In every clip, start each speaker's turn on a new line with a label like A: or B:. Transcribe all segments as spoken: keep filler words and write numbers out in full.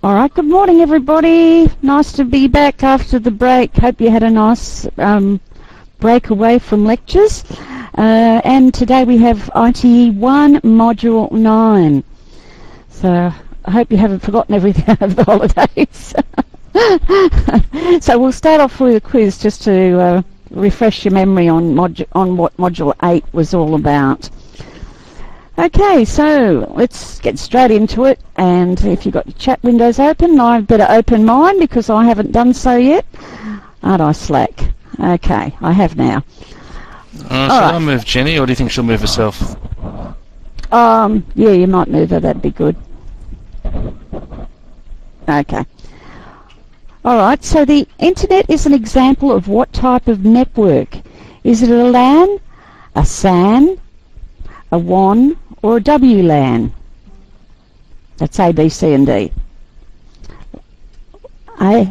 A: All right, good morning everybody. Nice to be back after the break. Hope you had a nice um, break away from lectures. Uh, and today we have I T E one Module nine. So I hope you haven't forgotten everything over the holidays. So we'll start off with a quiz just to uh, refresh your memory on, modu on what Module eight was all about. Okay, so let's get straight into it, and if you've got your chat windows open, I better open mine because I haven't done so yet. Aren't I slack? Okay, I have now.
B: Uh, shall right. I move Jenny, or do you think she'll move herself?
A: Um, yeah, you might move her, that'd be good. Okay. Alright, so the internet is an example of what type of network? Is it a LAN, a S A N, a W A N, or a W LAN? That's A, B, C and D. A.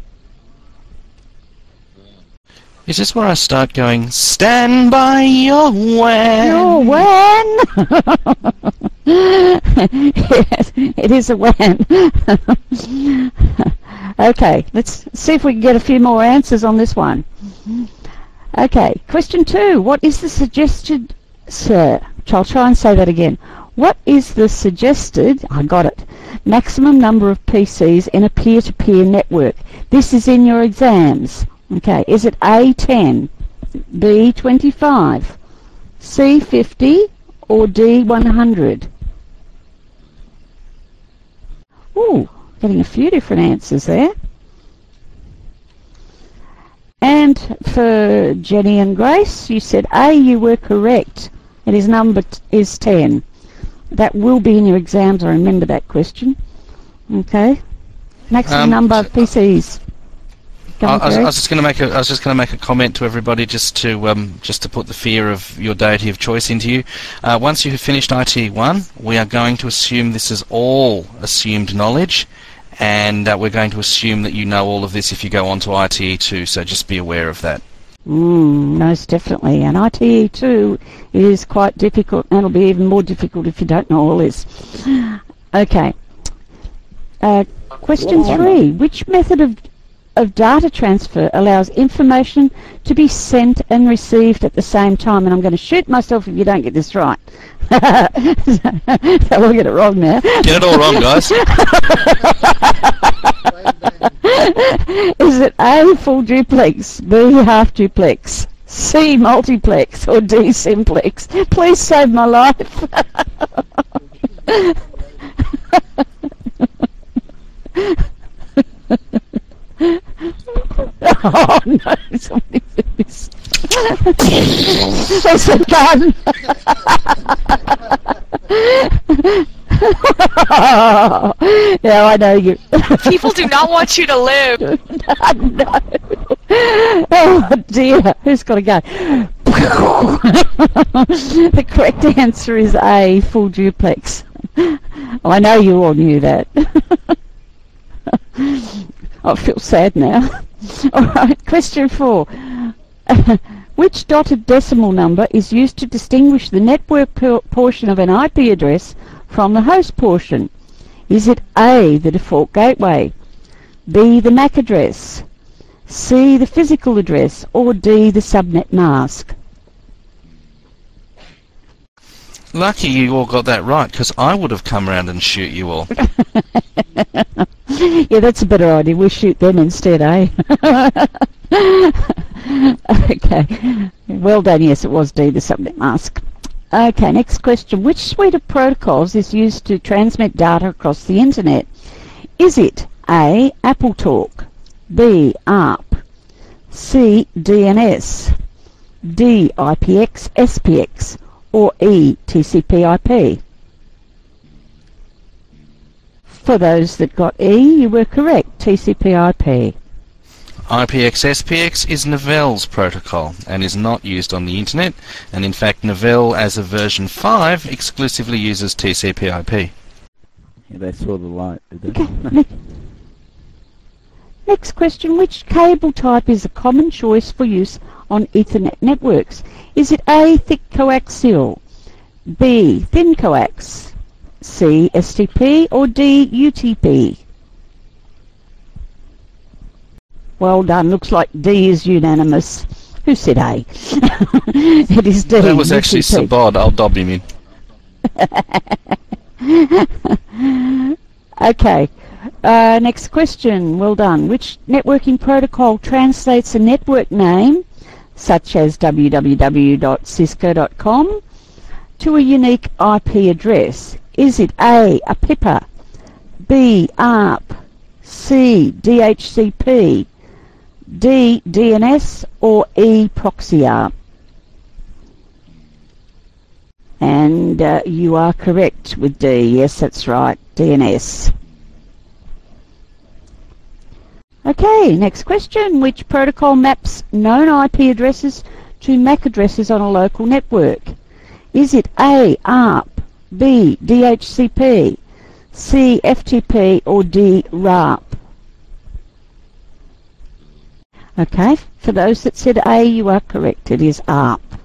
B: Is this where I start going, stand by your W A N?
A: Your W A N? Yes, it is a W A N. Okay, let's see if we can get a few more answers on this one. Okay, question two. What is the suggested... Sir, I'll try and say that again. What is the suggested, I got it, maximum number of P Cs in a peer-to-peer network? This is in your exams. Okay, is it A, ten, B, twenty-five, C, fifty, or D, one hundred? Ooh, getting a few different answers there. And for Jenny and Grace, you said A, you were correct. And his number t is ten. That will be in your exams, I remember that question. Okay. Maximum um, number of P Cs.
B: I, I, was, I was just going to make a I was just going to make a comment to everybody just to um, just to put the fear of your deity of choice into you. Uh, once you have finished I T E one, we are going to assume this is all assumed knowledge, and uh, we're going to assume that you know all of this if you go on to I T E two. So just be aware of that.
A: Mm, most definitely. And I T E two is quite difficult, and it'll be even more difficult if you don't know all this. Okay. Uh, question three. Which method of of data transfer allows information to be sent and received at the same time? And I'm going to shoot myself if you don't get this right. So we'll get it wrong now.
B: Get it all wrong, guys.
A: Is it A, full duplex, B, half duplex, C, multiplex, or D, simplex? Please save my life. Oh no, somebody did this. It's a gun. Yeah, I know you.
C: People do not want you to live.
A: No. Oh dear, who's got to go? The correct answer is A, full duplex. I know you all knew that. I feel sad now. Alright, question four. Which dotted decimal number is used to distinguish the network portion of an I P address from the host portion? Is it A, the default gateway, B, the M A C address, C, the physical address, or D, the subnet mask?
B: Lucky you all got that right, because I would have come around and shoot you all.
A: Yeah, that's a better idea. We'll shoot them instead, eh? Okay. Well done. Yes, it was D, the subnet mask. Okay, next question. Which suite of protocols is used to transmit data across the internet? Is it A, AppleTalk, B, A R P, C, D N S, D, I P X, S P X, or E, T C P I P? For those that got E, you were correct, T C P I P.
B: I P X S P X is Novell's protocol and is not used on the internet, and in fact Novell as of version five exclusively uses T C P I P.
D: Yeah, they saw the light, did they?
A: Okay. Next question. Which cable type is a common choice for use on Ethernet networks? Is it A, thick coaxial, B, thin coax, C, S T P, or D, U T P? Well done. Looks like D is unanimous. Who said A? It is D.
B: That was actually Sabod. I'll dob him
A: in. Okay. Uh, next question. Well done. Which networking protocol translates a network name, such as w w w dot cisco dot com, to a unique I P address? Is it A, a pipper, B, A R P, C, D H C P, D, D N S, or E, proxy A R P? And uh, you are correct with D. Yes, that's right, D N S. Okay, next question. Which protocol maps known I P addresses to M A C addresses on a local network? Is it A, A R P, B, D H C P, C, F T P, or D, R A P? Okay, for those that said A, you are correct. It is A R P.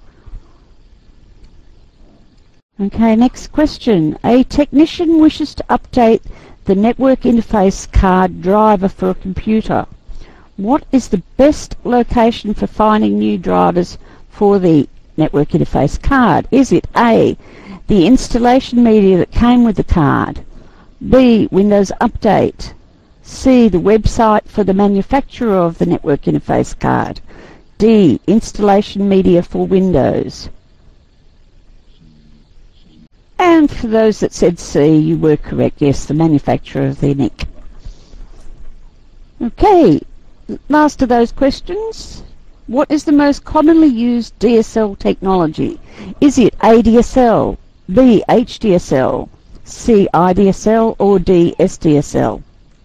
A: Okay, next question. A technician wishes to update the network interface card driver for a computer. What is the best location for finding new drivers for the network interface card? Is it A, the installation media that came with the card, B, Windows Update, C, the website for the manufacturer of the network interface card, D, installation media for Windows? And for those that said C, you were correct. Yes, the manufacturer of the N I C. Okay, last of those questions. What is the most commonly used D S L technology? Is it A D S L, B H D S L, C I D S L, or D S D S L?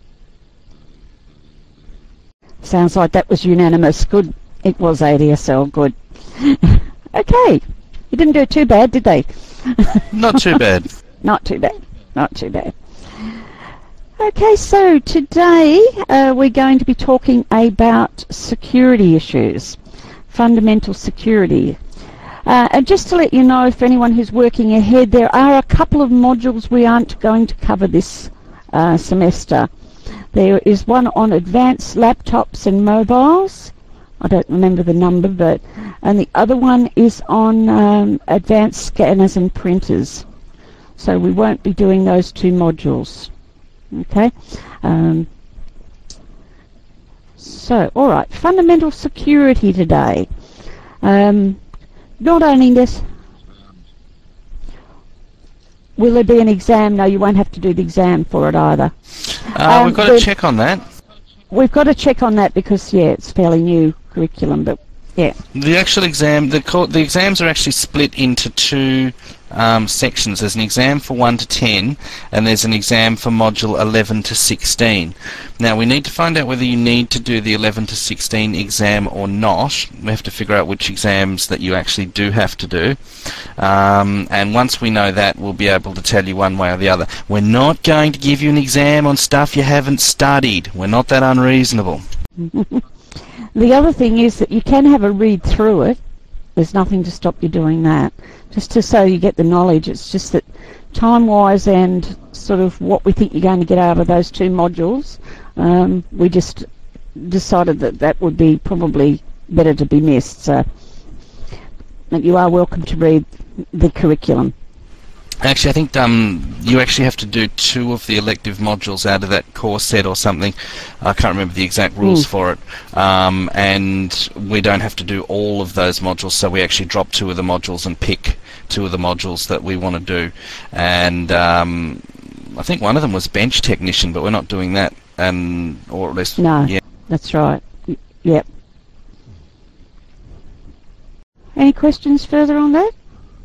A: Sounds like that was unanimous. Good. It was A D S L. Good. Okay. You didn't do too bad, did they?
B: Not too bad.
A: Not too bad. Not too bad. Okay, so today uh, we're going to be talking about security issues, fundamental security. Uh, and just to let you know, for anyone who's working ahead, there are a couple of modules we aren't going to cover this uh, semester. There is one on advanced laptops and mobiles. I don't remember the number, but and the other one is on um, advanced scanners and printers. So we won't be doing those two modules. Okay. Um, so, all right, fundamental security today. Um, not only this. Will there be an exam? No, you won't have to do the exam for it either.
B: Uh,
A: um,
B: we've got to check on that.
A: We've got to check on that because, yeah, it's fairly new curriculum, but yeah.
B: The actual exam, the co the exams are actually split into two um, sections. There's an exam for one to ten, and there's an exam for module eleven to sixteen. Now we need to find out whether you need to do the eleven to sixteen exam or not. We have to figure out which exams that you actually do have to do. Um, and once we know that, we'll be able to tell you one way or the other. We're not going to give you an exam on stuff you haven't studied. We're not that unreasonable.
A: The other thing is that you can have a read through it. There's nothing to stop you doing that. Just to so you get the knowledge. It's just that time-wise and sort of what we think you're going to get out of those two modules, um, we just decided that that would be probably better to be missed. So but you are welcome to read the curriculum.
B: Actually, I think um, you actually have to do two of the elective modules out of that course set or something. I can't remember the exact rules mm. for it. Um, and we don't have to do all of those modules, so we actually drop two of the modules and pick two of the modules that we want to do. And um, I think one of them was bench technician, but we're not doing that. And or at least
A: no,
B: yeah.
A: That's right. Y yep. Any questions further on that?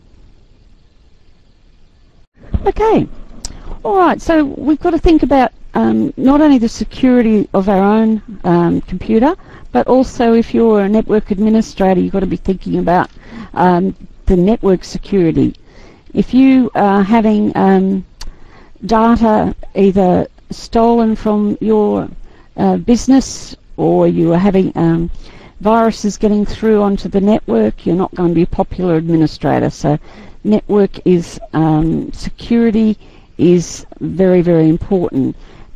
A: Okay. All right, so we've got to think about um, not only the security of our own um, computer, but also if you're a network administrator, you've got to be thinking about um, the network security. If you are having um, data either stolen from your uh, business, or you are having um, viruses getting through onto the network, you're not going to be a popular administrator. So network is um, security is very, very important.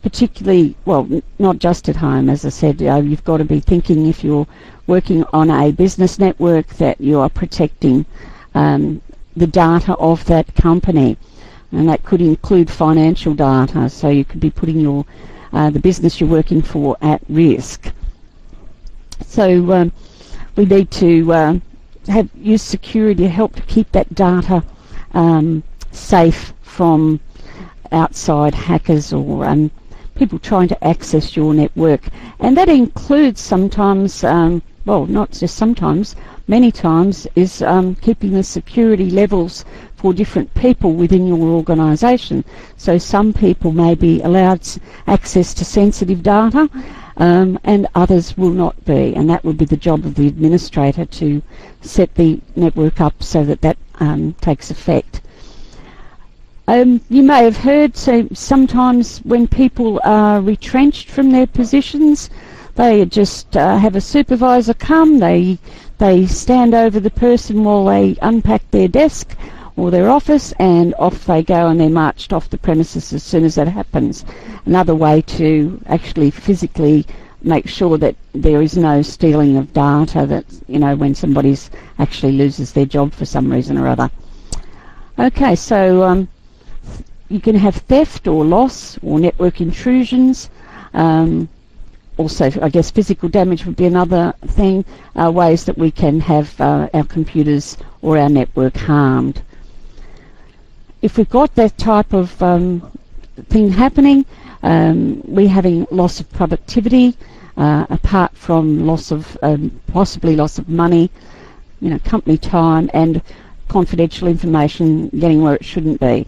A: particularly, well, n- not just at home, as I said, uh, you've got to be thinking if you're working on a business network that you are protecting um, the data of that company. And that could include financial data, so you could be putting your uh, the business you're working for at risk. So um, we need to uh, have use security to help to keep that data um, safe from outside hackers or um, people trying to access your network. And that includes sometimes, um, well, not just sometimes, many times, is um, keeping the security levels for different people within your organisation. So some people may be allowed access to sensitive data um, and others will not be, and that would be the job of the administrator to set the network up so that that um, takes effect. Um, you may have heard, so sometimes when people are retrenched from their positions, they just uh, have a supervisor come, they they stand over the person while they unpack their desk or their office, and off they go, and they're marched off the premises as soon as that happens. Another way to actually physically make sure that there is no stealing of data, that, you know, when somebody's actually loses their job for some reason or other. Okay, so um, you can have theft or loss or network intrusions. Um, also, I guess physical damage would be another thing, uh, ways that we can have uh, our computers or our network harmed. If we've got that type of um, thing happening, um, we're having loss of productivity, uh, apart from loss of, um, possibly loss of money, you know, company time, and confidential information getting where it shouldn't be.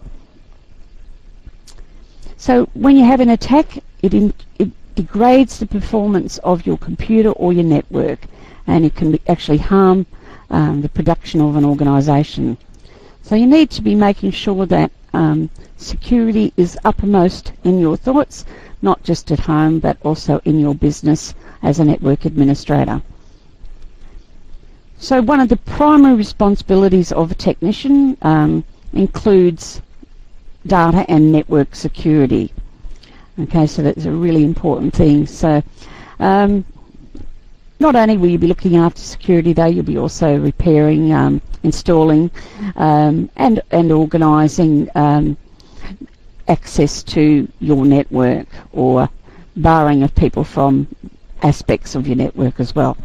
A: So when you have an attack, it, in, it degrades the performance of your computer or your network, and it can be actually harm um, the production of an organisation. So you need to be making sure that um, security is uppermost in your thoughts, not just at home, but also in your business as a network administrator. So one of the primary responsibilities of a technician um, includes data and network security. Okay, so that's a really important thing. So um, not only will you be looking after security, though, you'll be also repairing, um, installing, um, and and organising um, access to your network, or barring of people from aspects of your network as well.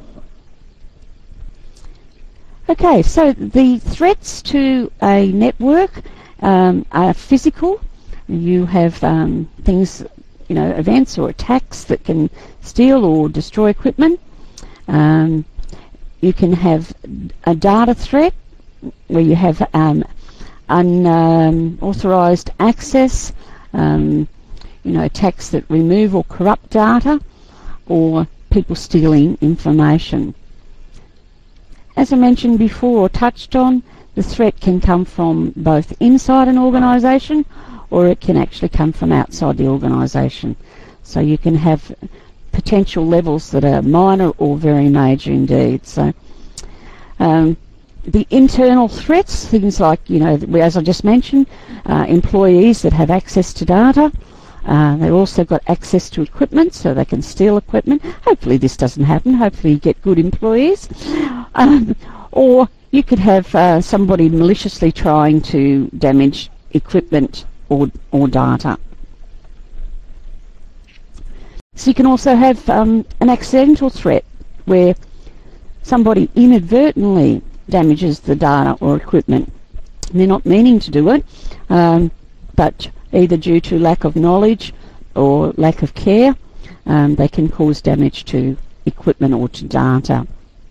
A: Okay, so the threats to a network um, are physical. You have um, things, you know, events or attacks that can steal or destroy equipment. Um, you can have a data threat where you have um, unauthorized access, um, you know, attacks that remove or corrupt data, or people stealing information. As I mentioned before or touched on, the threat can come from both inside an organisation, or it can actually come from outside the organisation. So you can have potential levels that are minor or very major indeed. So um, the internal threats, things like, you know, as I just mentioned, uh, employees that have access to data. Uh, they've also got access to equipment, so they can steal equipment. Hopefully this doesn't happen. Hopefully you get good employees. Um, or you could have uh, somebody maliciously trying to damage equipment or, or data. So you can also have um, an accidental threat where somebody inadvertently damages the data or equipment. They're not meaning to do it, um, but either due to lack of knowledge or lack of care, um, they can cause damage to equipment or to data.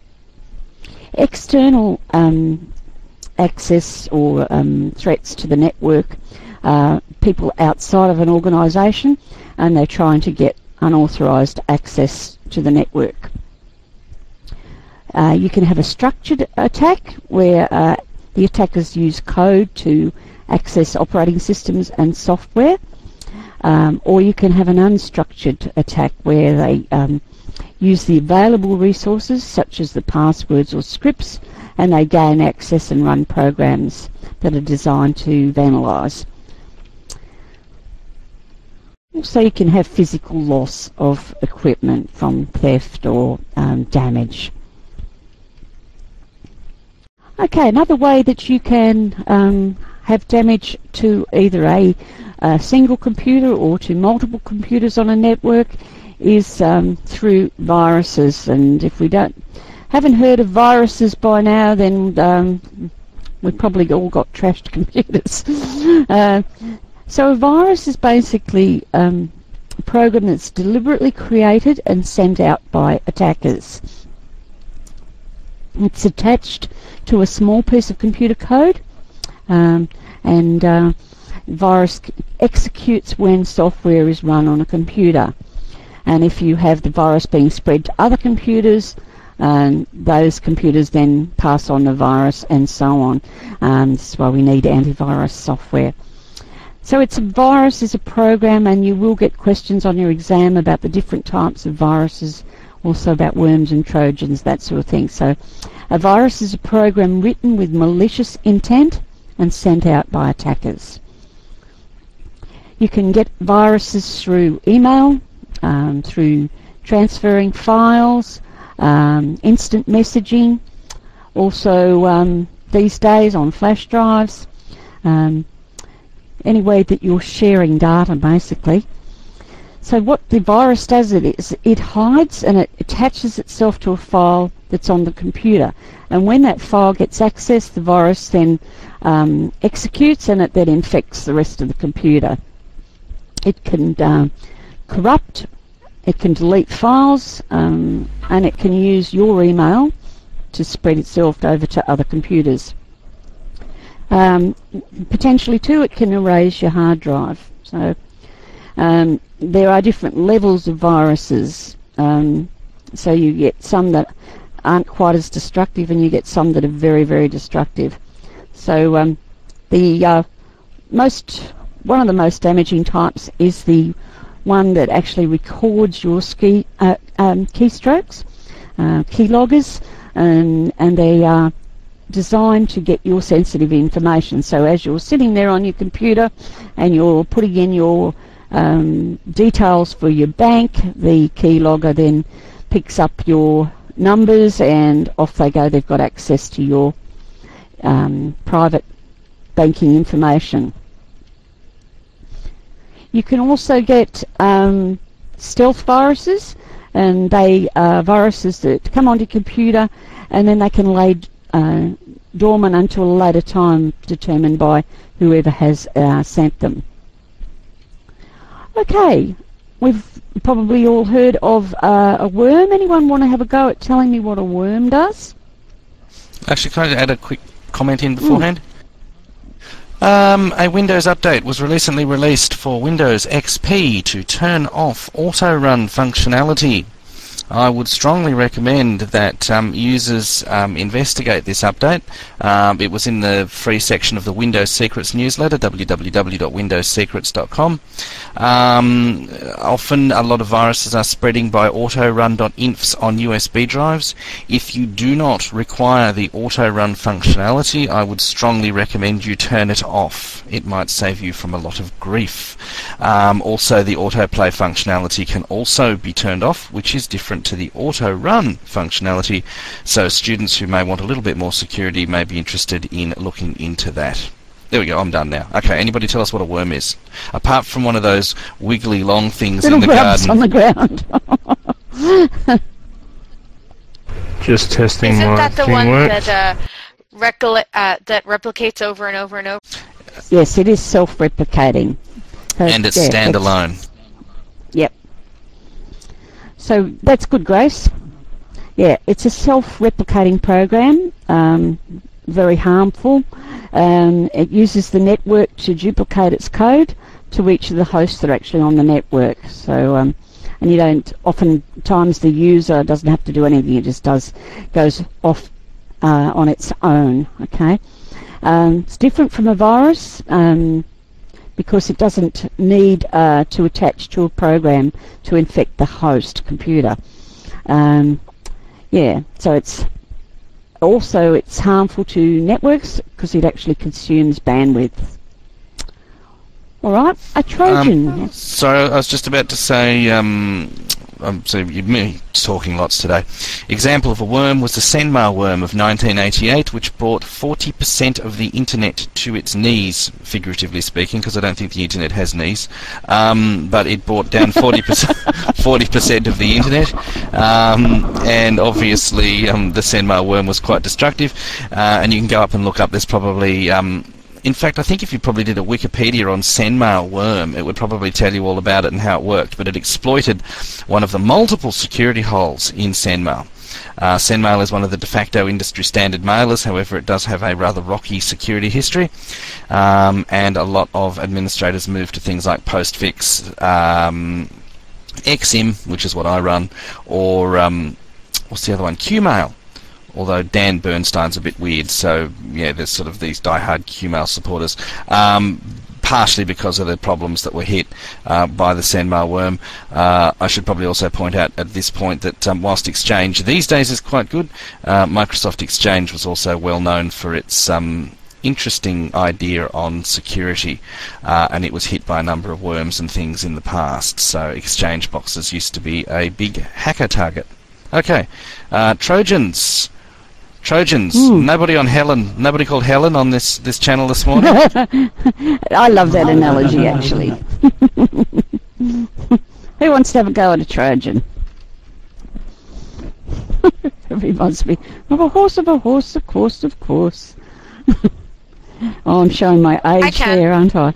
A: External um, access or um, threats to the network, uh, people outside of an organisation, and they're trying to get unauthorised access to the network. Uh, you can have a structured attack where uh, the attackers use code to access operating systems and software, um, or you can have an unstructured attack where they um, use the available resources such as the passwords or scripts, and they gain access and run programs that are designed to vandalise. Also, you can have physical loss of equipment from theft or um, damage. Okay, another way that you can um, have damage to either a, a single computer or to multiple computers on a network is um, through viruses. And if we don't haven't heard of viruses by now, then um, we've probably all got trashed computers. uh, so a virus is basically um, a program that's deliberately created and sent out by attackers. It's attached to a small piece of computer code, um, and uh, virus executes when software is run on a computer. And if you have the virus being spread to other computers, um, those computers then pass on the virus and so on. Um, this is why we need antivirus software. So it's a virus is a program, and you will get questions on your exam about the different types of viruses, also about worms and trojans, that sort of thing. So a virus is a program written with malicious intent and sent out by attackers. You can get viruses through email, um, through transferring files, um, instant messaging, also um, these days on flash drives, um, any way that you're sharing data basically. So what the virus does it is it hides and it attaches itself to a file that's on the computer, and when that file gets accessed, the virus then um, executes and it then infects the rest of the computer. It can uh, corrupt, it can delete files, um, and it can use your email to spread itself over to other computers. Um, potentially too, it can erase your hard drive. So um, there are different levels of viruses. Um, so you get some that aren't quite as destructive, and you get some that are very, very destructive. So um, the uh, most one of the most damaging types is the one that actually records your ski, uh, um, keystrokes, uh, keyloggers, and, and they are designed to get your sensitive information. So as you're sitting there on your computer and you're putting in your um, details for your bank, the keylogger then picks up your numbers and off they go. They've got access to your um, private banking information. You can also get um, stealth viruses, and they are viruses that come onto your computer and then they can lay uh, dormant until a later time determined by whoever has uh, sent them. Okay, we've probably all heard of uh, a worm. Anyone want to have a go at telling me what a worm does?
B: Actually, can I add a quick comment in beforehand? Mm. Um, a Windows update was recently released for Windows X P to turn off auto-run functionality. I would strongly recommend that um, users um, investigate this update. Um, it was in the free section of the Windows Secrets newsletter, w w w dot windows secrets dot com. Um, often a lot of viruses are spreading by autorun.infs on U S B drives. If you do not require the auto-run functionality, I would strongly recommend you turn it off. It might save you from a lot of grief. Um, also, the autoplay functionality can also be turned off, which is different to the auto-run functionality, so students who may want a little bit more security may be interested in looking into that. There we go, I'm done now. Okay, anybody tell us what a worm is? Apart from one of those wiggly long things
A: little
B: in the garden.
A: on the ground.
E: Just testing
C: Isn't
E: my
C: that the
E: thing
C: one
E: works.
C: that uh, recol- uh, that replicates over and over and over?
A: Yes, it is self-replicating. So,
B: And it's
A: yeah,
B: standalone.
A: Yep. So that's good, Grace. Yeah, it's a self-replicating program, um, very harmful. Um, it uses the network to duplicate its code to each of the hosts that are actually on the network. So, um, and you don't, oftentimes the user doesn't have to do anything, it just does, goes off uh, on its own, okay? Um, it's different from a virus, um, because it doesn't need uh, to attach to a program to infect the host computer. Um, yeah, so it's also it's harmful to networks because it actually consumes bandwidth. All right, a Trojan.
B: Um, so I was just about to say, um, um, so you're me talking lots today. Example of a worm was the Senmail worm of nineteen eighty-eight, which brought forty percent of the internet to its knees, figuratively speaking, because I don't think the internet has knees. Um, but it brought down forty percent, forty percent of the internet, um, and obviously um, the Senmail worm was quite destructive. Uh, and you can go up and look up. There's probably um, In fact, I think if you probably did a Wikipedia on Senmail worm, it would probably tell you all about it and how it worked. But it exploited one of the multiple security holes in Senmail. Uh, Senmail is one of the de facto industry standard mailers. However, it does have a rather rocky security history, um, and a lot of administrators moved to things like Postfix, um, X I M, which is what I run, or um, what's the other one? Qmail. Although Dan Bernstein's a bit weird, so yeah, there's sort of these diehard Qmail supporters, um, partially because of the problems that were hit uh, by the Senmail worm. Uh, I should probably also point out at this point that um, whilst Exchange these days is quite good, uh, Microsoft Exchange was also well known for its um, interesting idea on security, uh, and it was hit by a number of worms and things in the past, so Exchange boxes used to be a big hacker target. Okay, uh, Trojans. Trojans. Mm. Nobody on Helen. Nobody called Helen on this this channel this morning.
A: I love that analogy, actually. Who wants to have a go at a Trojan? It reminds me of a horse of a horse, of course, of course. Oh, I'm showing my age there, aren't I?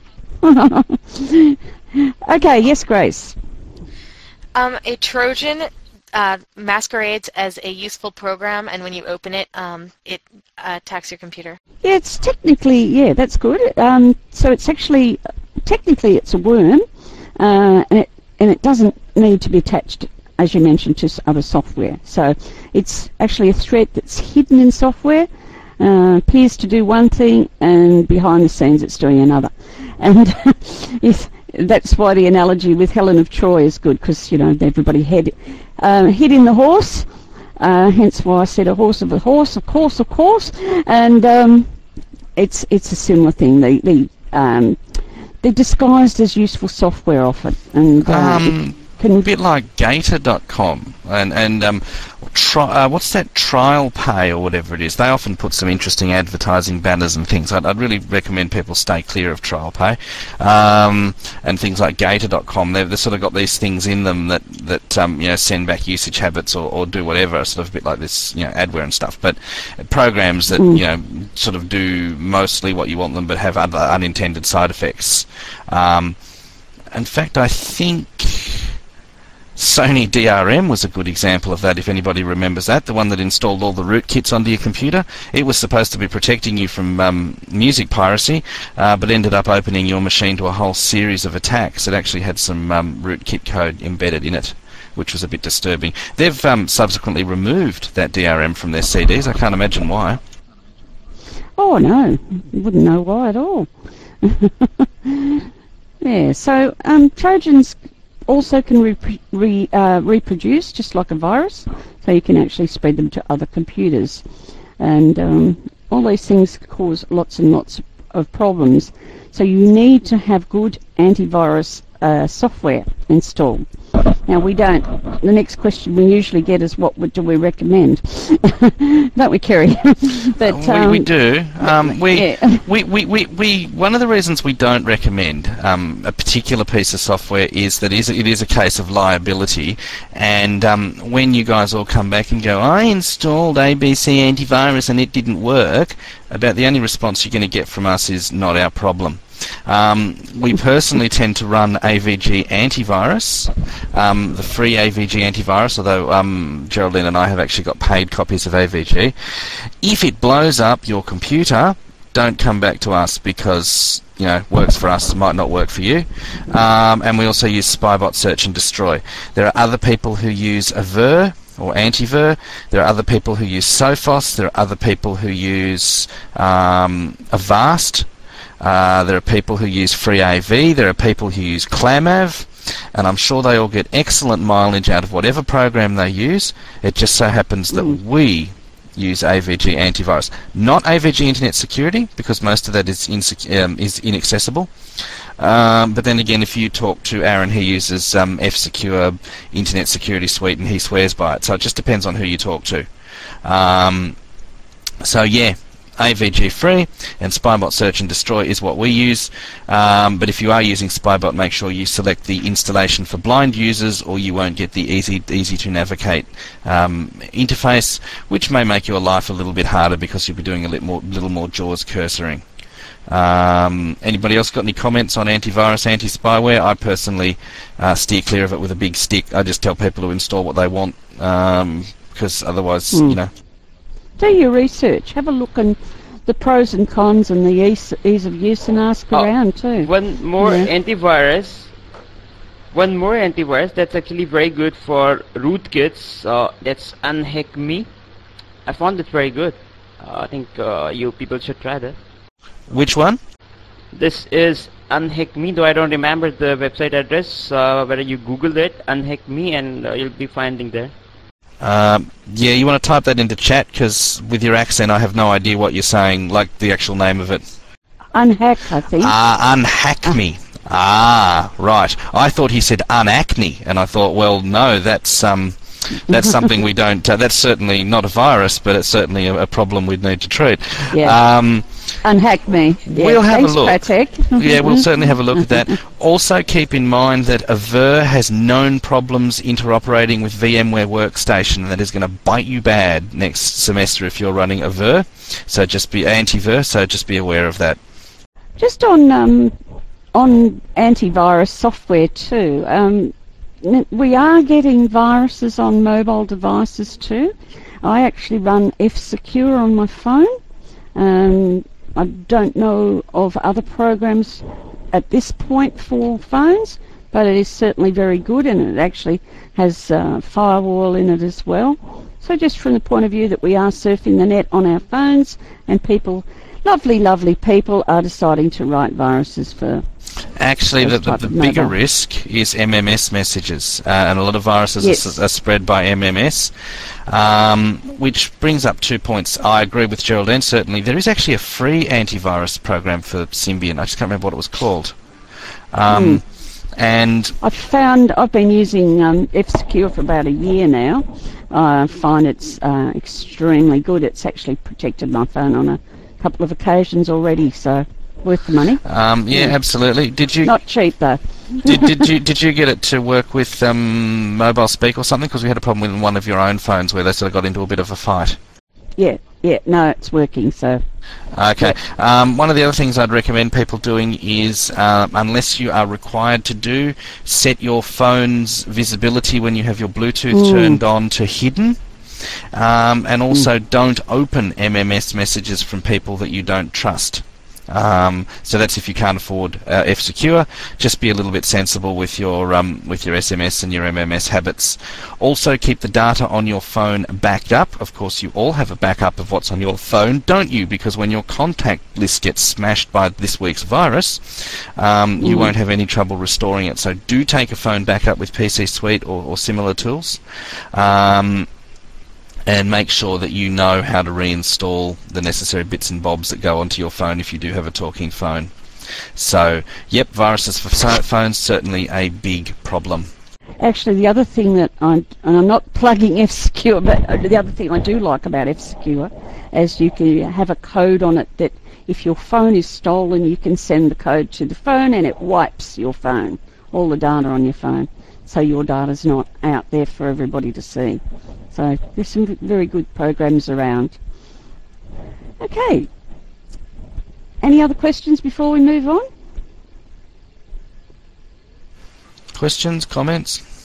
A: Okay, yes, Grace.
C: Um, a Trojan Uh, masquerades as a useful program, and when you open it, um, it uh, attacks your computer.
A: Yeah, it's technically, yeah, that's good. Um, so it's actually, technically it's a worm, uh, and it and it doesn't need to be attached, as you mentioned, to other software. So it's actually a threat that's hidden in software, uh, appears to do one thing, and behind the scenes it's doing another. And if that's why the analogy with Helen of Troy is good, because, you know, everybody had uh, hid in the horse, uh, hence why I said a horse of a horse, of course, of course, and um, it's it's a similar thing. They, they, um, they're disguised as useful software often, and uh,
B: um, can a bit like Gator dot com, and, and um, Tri- uh, what's that, Trial Pay or whatever it is. They often put some interesting advertising banners and things. I'd, I'd really recommend people stay clear of Trial Pay, um, and things like Gator dot com. They've, they've sort of got these things in them that that um, you know, send back usage habits or, or do whatever, sort of a bit like this, you know, adware and stuff. But programs that mm. you know, sort of do mostly what you want them, but have other unintended side effects. Um, in fact, I think Sony D R M was a good example of that, if anybody remembers that, the one that installed all the rootkits onto your computer. It was supposed to be protecting you from um, music piracy, uh, but ended up opening your machine to a whole series of attacks. It actually had some um, rootkit code embedded in it, which was a bit disturbing. They've um, subsequently removed that D R M from their C Ds. I can't imagine why.
A: Oh, no. You wouldn't know why at all. Yeah, so um, Trojans also can re re, uh, reproduce just like a virus, so you can actually spread them to other computers, and um, all these things cause lots and lots of problems, so you need to have good antivirus uh, software installed. Now we don't, the next question we usually get is what would, do we recommend? Don't we, Kerry? But,
B: um, we, we do. Um, we,
A: yeah.
B: we, we, we, we, one of the reasons we don't recommend um, a particular piece of software is that is, it is a case of liability, and um, when you guys all come back and go, I installed A B C antivirus and it didn't work, about the only response you're going to get from us is not our problem. Um, we personally tend to run A V G Antivirus, um, the free A V G Antivirus, although um, Geraldine and I have actually got paid copies of A V G. If it blows up your computer, don't come back to us, because, you know, works for us, might not work for you. Um, and we also use Spybot Search and Destroy. There are other people who use Avert or Antivir. There are other people who use Sophos. There are other people who use um, Avast. Uh, there are people who use FreeAV, there are people who use Clamav, and I'm sure they all get excellent mileage out of whatever program they use. It just so happens that mm. we use A V G Antivirus. Not A V G Internet Security, because most of that is, insec um, is inaccessible. Um, but then again, if you talk to Aaron, he uses um, F-Secure Internet Security Suite, and he swears by it. So it just depends on who you talk to. Um, so yeah, A V G free, and Spybot Search and Destroy is what we use. Um, but if you are using Spybot, make sure you select the installation for blind users, or you won't get the easy easy to navigate um, interface, which may make your life a little bit harder because you'll be doing a little more, little more JAWS cursoring. Um, anybody else got any comments on antivirus, anti-spyware? I personally uh, steer clear of it with a big stick. I just tell people to install what they want, um, because otherwise, mm. you know.
A: Do your research. Have a look and the pros and cons and the ease, ease of use, and ask oh, around too.
F: One more yeah. antivirus. One more antivirus that's actually very good for rootkits. Uh, that's Unhack Me. I found it very good. Uh, I think uh, you people should try that.
B: Which one?
F: This is Unhack Me, though I don't remember the website address. Uh, whether you Google it, Unhack Me, and uh, you'll be finding there.
B: Um, yeah, you want to type that into chat, because with your accent I have no idea what you're saying, like the actual name of it.
A: Unhack, I think.
B: Ah, uh, Unhack Me. Ah, right. I thought he said unacne, and I thought, well, no, that's um, that's something we don't. Uh, that's certainly not a virus, but it's certainly a, a problem we'd need to treat.
A: Yeah.
B: Um,
A: Unhack Me. Yeah,
B: we'll have
A: thanks,
B: a look.
A: Patrick.
B: Yeah, we'll certainly have a look at that. Also, keep in mind that Avert has known problems interoperating with VMware Workstation, and that is going to bite you bad next semester if you're running Avert. So just be anti-Ver. So just be aware of that.
A: Just on um, on antivirus software too. Um, we are getting viruses on mobile devices too. I actually run F-Secure on my phone. Um, I don't know of other programs at this point for phones, but it is certainly very good, and it actually has uh, firewall in it as well. So just from the point of view that we are surfing the net on our phones, and people, lovely, lovely people, are deciding to write viruses for...
B: Actually, the, the, the bigger risk is M M S messages, uh, and a lot of viruses yes. are, are spread by M M S, um, which brings up two points. I agree with Geraldine, certainly. There is actually a free antivirus program for Symbian. I just can't remember what it was called. Um, mm. And
A: I've found, I've been using um, F-Secure for about a year now. I find it's uh, extremely good. It's actually protected my phone on a couple of occasions already, so... worth the money.
B: Um, yeah, yeah, absolutely. Did you?
A: Not cheap though.
B: did, did you did you get it to work with um, Mobile Speak or something? Because we had a problem with one of your own phones where they sort of got into a bit of a fight.
A: Yeah, yeah. No, it's working. So.
B: Okay. Um, one of the other things I'd recommend people doing is, uh, unless you are required to do, set your phone's visibility when you have your Bluetooth mm. turned on to hidden. Um, and also mm. don't open M M S messages from people that you don't trust. Um, so that's if you can't afford uh, F-Secure. Just be a little bit sensible with your um, with your S M S and your M M S habits. Also, keep the data on your phone backed up. Of course, you all have a backup of what's on your phone, don't you? Because when your contact list gets smashed by this week's virus, um, mm. you won't have any trouble restoring it. So do take a phone backup with P C Suite or, or similar tools. Um, and make sure that you know how to reinstall the necessary bits and bobs that go onto your phone if you do have a talking phone. So, yep, viruses for phones, certainly a big problem.
A: Actually, the other thing that I, and I'm not plugging F-Secure, but the other thing I do like about F-Secure is you can have a code on it that if your phone is stolen, you can send the code to the phone and it wipes your phone, all the data on your phone, so your data's not out there for everybody to see. So there's some very good programs around. Okay. Any other questions before we move on?
B: Questions, comments?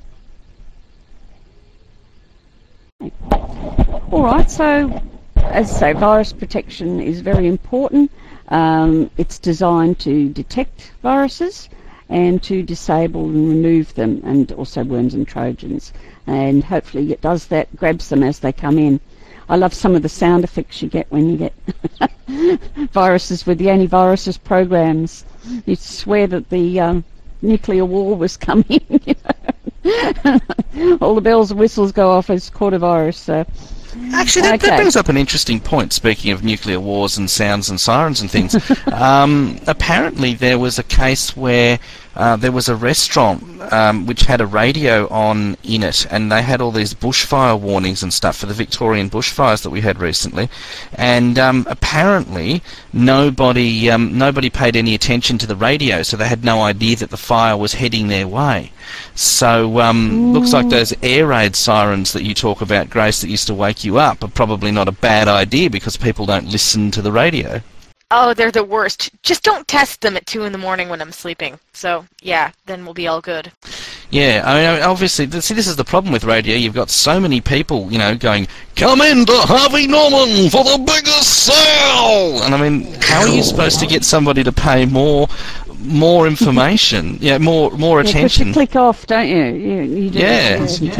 A: All right, so as I say, virus protection is very important. Um, it's designed to detect viruses and to disable and remove them, and also worms and trojans. And hopefully it does that, grabs them as they come in. I love some of the sound effects you get when you get viruses with the antiviruses programs. You swear that the um, nuclear war was coming. You know? All the bells and whistles go off as caught a virus. So
B: Actually, that,
A: Okay.
B: that brings up an interesting point, speaking of nuclear wars and sounds and sirens and things. um, apparently, there was a case where uh, there was a restaurant um, which had a radio on in it, and they had all these bushfire warnings and stuff for the Victorian bushfires that we had recently. And um, apparently, nobody um, nobody paid any attention to the radio, so they had no idea that the fire was heading their way. So, um, looks like those air raid sirens that you talk about, Grace, that used to wake you up, are probably not a bad idea because people don't listen to the radio.
C: Oh, they're the worst. Just don't test them at two in the morning when I'm sleeping. So, yeah, then we'll be all good.
B: Yeah, I mean, obviously, th- see, this is the problem with radio. You've got so many people, you know, going, "Come in to Harvey Norman for the biggest sale!" And I mean, how are you supposed to get somebody to pay more more information, yeah, more more
A: Yeah, 'cause
B: attention?
A: you click off, don't you? You, you do
B: Yeah.
A: that, yeah.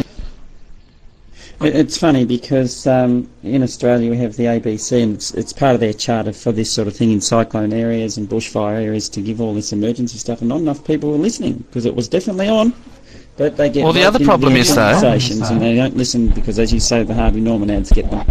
G: It- It's funny because um, in Australia we have the A B C, and it's, it's part of their charter for this sort of thing in cyclone areas and bushfire areas to give all this emergency stuff, and not enough people were listening because it was definitely on. But they get
B: Well, the
G: roped
B: other
G: into
B: problem
G: the
B: is, though-
G: conversations, and they don't listen because, as you say, the Harvey Norman ads get them.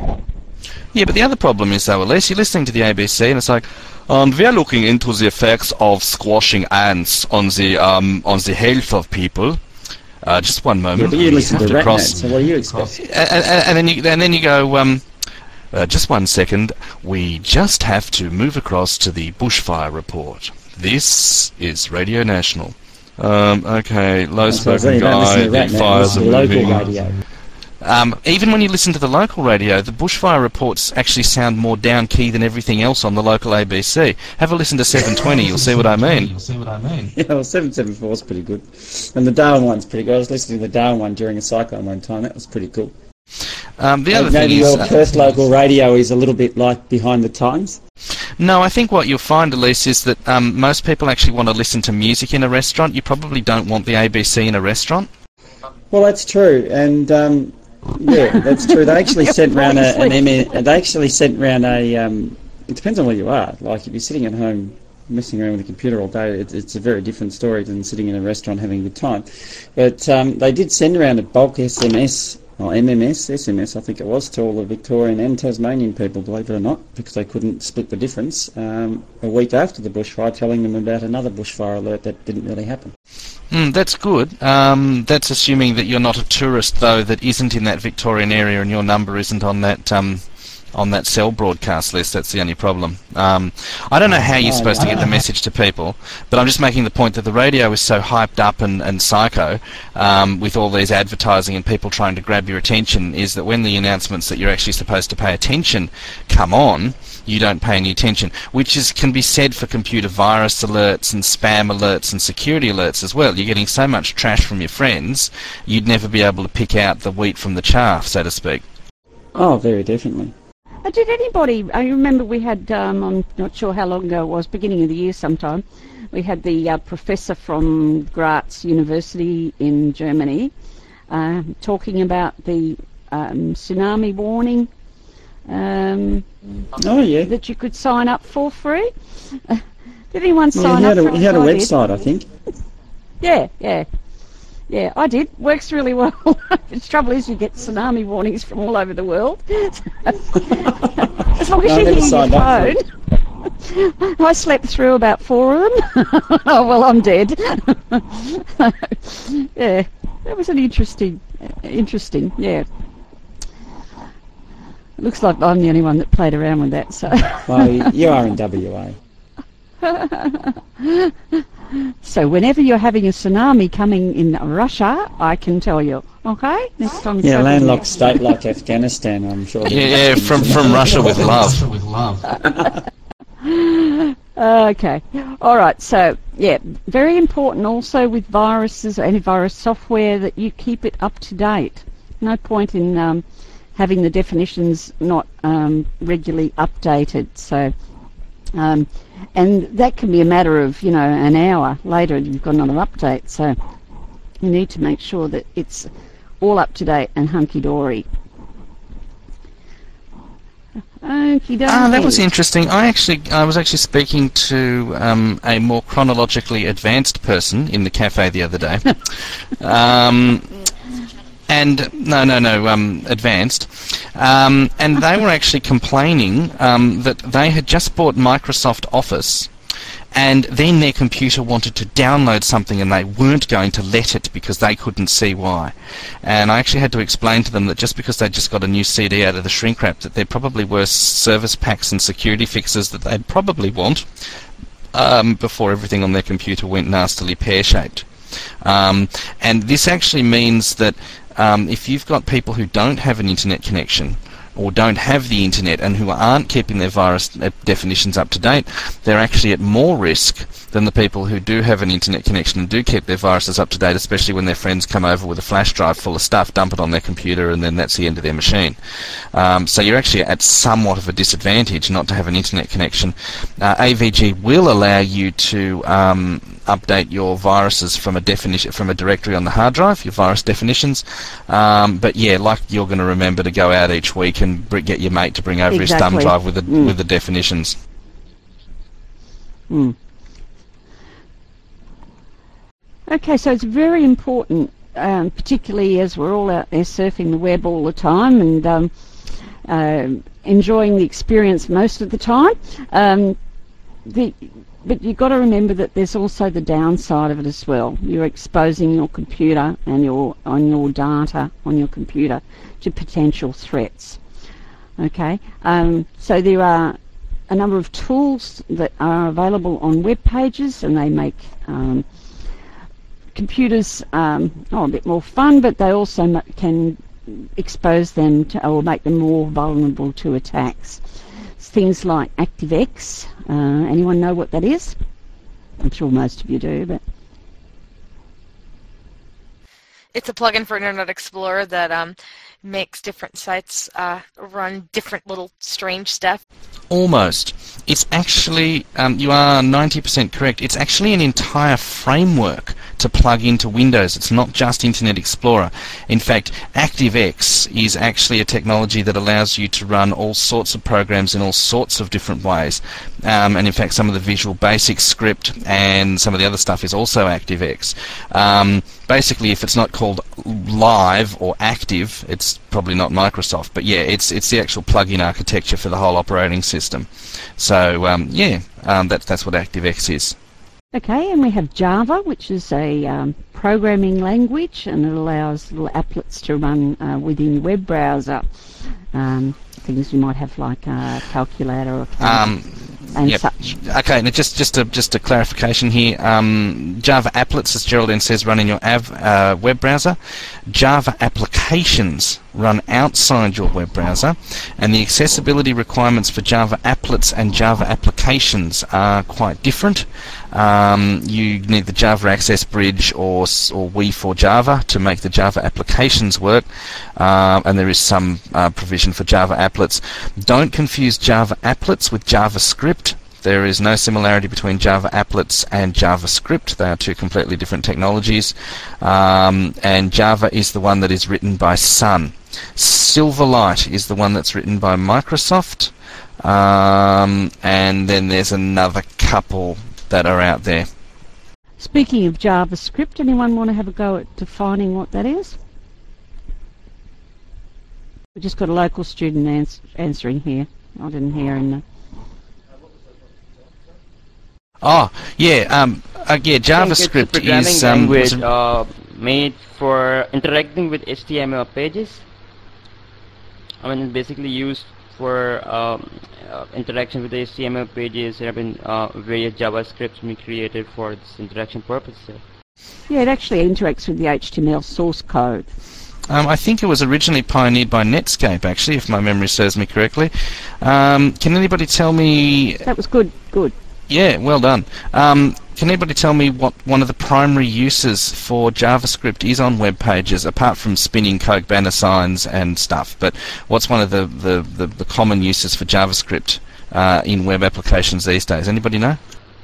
B: Yeah, but the other problem is, though, Elise, you're listening to the A B C and it's like, um, we're looking into the effects of squashing ants on the um, on the health of people. Uh, just one moment.
G: Yeah, but you
B: we
G: listen
B: have
G: to
B: cross-
G: RatNet, so what do you expect?
B: and, and, and then you and then you go. Um, uh, just one second. We just have to move across to the bushfire report. This is Radio National. Um, okay, low
G: So
B: spoken
G: you don't
B: guy.
G: listen to
B: The
G: RatNet, you
B: fires are
G: listen to local
B: moving.
G: radio.
B: Um, even when you listen to the local radio, the bushfire reports actually sound more down key than everything else on the local A B C. Have a listen to seven twenty. You'll see what I mean.
G: Yeah, well, seven seven four is pretty good. And the Darwin one's pretty good. I was listening to the Darwin one during a cyclone one time. That was pretty cool.
B: Um, the other
G: Maybe
B: thing is,
G: your
B: uh,
G: Perth local radio is a little bit like behind the times.
B: no, I think what you'll find, Elise, is that um, most people actually want to listen to music in a restaurant. You probably don't want the A B C in a restaurant.
G: Well, that's true, and um, yeah, that's true. They actually sent round a, an M. They actually sent round a. Um, it depends on where you are. Like if you're sitting at home messing around with a computer all day, it's, it's a very different story than sitting in a restaurant having a good time. But um, they did send around a bulk S M S. Or M M S, S M S I think it was, to all the Victorian and Tasmanian people, believe it or not, because they couldn't split the difference, um, a week after the bushfire, telling them about another bushfire alert that didn't really happen.
B: Mm, that's good. Um, that's assuming that you're not a tourist, though, that isn't in that Victorian area and your number isn't on that um, on that cell broadcast list. That's the only problem. Um, I don't know how you're
G: Oh,
B: supposed to
G: no.
B: get the message to people, but I'm just making the point that the radio is so hyped up and, and psycho um, with all these advertising and people trying to grab your attention, is that when the announcements that you're actually supposed to pay attention come on, you don't pay any attention, which is can be said for computer virus alerts and spam alerts and security alerts as well. You're getting so much trash from your friends, you'd never be able to pick out the wheat from the chaff, so to speak.
G: Oh, very definitely.
A: Uh, did anybody, I remember we had, um, I'm not sure how long ago it was, beginning of the year sometime, we had the uh, professor from Graz University in Germany uh, talking about the um, tsunami warning um,
G: Oh, yeah.
A: that you could sign up for free. Uh, did anyone
G: Yeah,
A: sign
G: he
A: up
G: had
A: for
G: a,
A: it?
G: he had a
A: I did.
G: website, I think.
A: Yeah, yeah. Yeah, I did. Works really well. The trouble is you get tsunami warnings from all over the world. As long as
G: No, I
A: you
G: never
A: hear your
G: signed up for it.
A: phone. I slept through about four of them. Oh, well, I'm dead. Yeah, that was an interesting, interesting, yeah. Looks like I'm the only one that played around with that, so.
G: Well, you are in W A.
A: So whenever you're having a tsunami coming in Russia, I can tell you. Okay? Next time you
G: Yeah,
A: travel
G: landlocked state like Afghanistan, I'm sure.
B: Yeah, yeah, from from Russia with love.
A: there. Okay. All right. So, yeah, very important also with viruses, antivirus software, that you keep it up to date. No point in um, having the definitions not um, regularly updated. So, um, and that can be a matter of, you know, an hour later and you've got another update. So you need to make sure that it's all up to date and hunky-dory. Okie dokie.
B: Ah, that was interesting. I actually, I was actually speaking to um, a more chronologically advanced person in the cafe the other day, um, and no, no, no, um, advanced, Um, and they were actually complaining um, that they had just bought Microsoft Office, and then their computer wanted to download something and they weren't going to let it because they couldn't see why. And I actually had to explain to them that just because they just got a new C D out of the shrink wrap, that there probably were service packs and security fixes that they'd probably want um, before everything on their computer went nastily pear-shaped. Um, and this actually means that um, if you've got people who don't have an internet connection, or don't have the internet and who aren't keeping their virus definitions up to date, they're actually at more risk than the people who do have an internet connection and do keep their viruses up to date, especially when their friends come over with a flash drive full of stuff, dump it on their computer, and then that's the end of their machine. Um, so you're actually at somewhat of a disadvantage not to have an internet connection. Uh, A V G will allow you to um, update your viruses from a definition from a directory on the hard drive, your virus definitions. Um, but yeah, like you're going to remember to go out each week and br get your mate to bring over
A: exactly.
B: his thumb drive with the
A: mm.
B: with the definitions.
A: Mm. Okay, so it's very important, um, particularly as we're all out there surfing the web all the time and um, uh, enjoying the experience most of the time. Um, the But you've got to remember that there's also the downside of it as well. You're exposing your computer and your on your data on your computer to potential threats. Okay, um, so there are a number of tools that are available on web pages, and they make um, computers um, oh, a bit more fun, but they also can expose them to, or make them more vulnerable to attacks. Things like ActiveX. Uh, anyone know what that is? I'm sure most of you do, but
C: it's a plugin for Internet Explorer that um, makes different sites uh, run different little strange stuff.
B: Almost. It's actually, um, you are ninety percent correct, it's actually an entire framework to plug into Windows. It's not just Internet Explorer. In fact, ActiveX is actually a technology that allows you to run all sorts of programs in all sorts of different ways. Um, and in fact, some of the Visual Basic script and some of the other stuff is also ActiveX. Um, basically, if it's not called live or active, it's probably not Microsoft. But yeah, it's it's the actual plug-in architecture for the whole operating system. So um, yeah, um, that's that's what ActiveX is.
A: Okay, and we have Java, which is a um, programming language, and it allows little applets to run uh, within your web browser. Um, things you might have like a calculator or
B: um,
A: and
B: yep.
A: such.
B: Okay, now just just a just a clarification here. Um, Java applets, as Geraldine says, run in your av, uh, web browser. Java applications run outside your web browser, and the accessibility requirements for Java applets and Java applications are quite different. Um, you need the Java Access Bridge or or we four Java to make the Java applications work, uh, and there is some uh, provision for Java applets. Don't confuse Java applets with JavaScript. There is no similarity between Java applets and JavaScript. They are two completely different technologies, um, and Java is the one that is written by Sun. Silverlight is the one that's written by Microsoft, um, and then there's another couple that are out there.
A: Speaking of JavaScript, anyone want to have a go at defining what that is? We just got a local student ans answering here. I didn't hear in the...
B: Oh, yeah, um, uh, yeah, JavaScript is um,
F: language uh, made for interacting with H T M L pages. I mean, basically used for um, uh, interaction with H T M L pages. There have been uh, various JavaScripts being created for this interaction purposes.
A: Yeah, it actually interacts with the H T M L source code.
B: Um, I think it was originally pioneered by Netscape, actually, if my memory serves me correctly. Um, can anybody tell me...
A: That was good, good.
B: Yeah, well done. Um, can anybody tell me what one of the primary uses for JavaScript is on web pages, apart from spinning Coke banner signs and stuff? But what's one of the, the, the, the common uses for JavaScript uh, in web applications these days? Anybody know?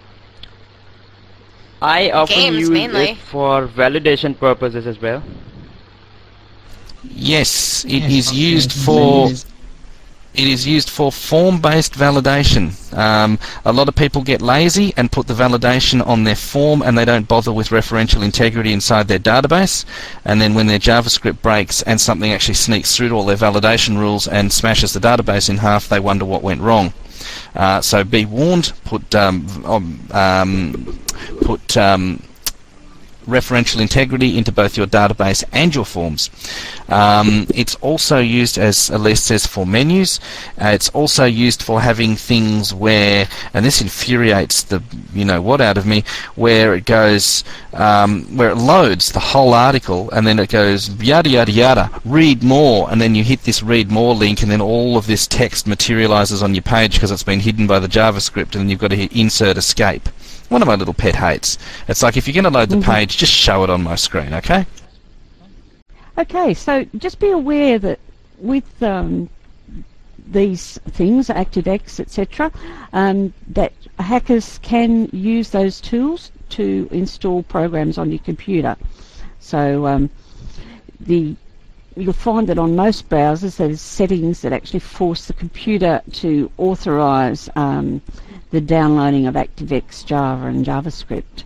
F: I often
C: Games,
F: use
C: mainly.
F: it for validation purposes as well.
B: Yes, it yes, is used for... It is used for form-based validation. Um, a lot of people get lazy and put the validation on their form, and they don't bother with referential integrity inside their database. And then when their JavaScript breaks and something actually sneaks through to all their validation rules and smashes the database in half, they wonder what went wrong. Uh, so be warned. Put um, um, put um, referential integrity into both your database and your forms. Um, it's also used, as Elise says, for menus. Uh, it's also used for having things where, and this infuriates the you know what out of me, where it goes, um, where it loads the whole article and then it goes yada yada yada, read more, and then you hit this read more link and then all of this text materializes on your page because it's been hidden by the JavaScript, and then you've got to hit insert escape. One of my little pet hates. It's like, if you're going to load the
A: Mm-hmm.
B: page, just show it on my screen, okay?
A: Okay, so just be aware that with um, these things, ActiveX, et cetera, um, that hackers can use those tools to install programs on your computer. So um, the you'll find that on most browsers there's settings that actually force the computer to authorize um, the downloading of ActiveX, Java and JavaScript.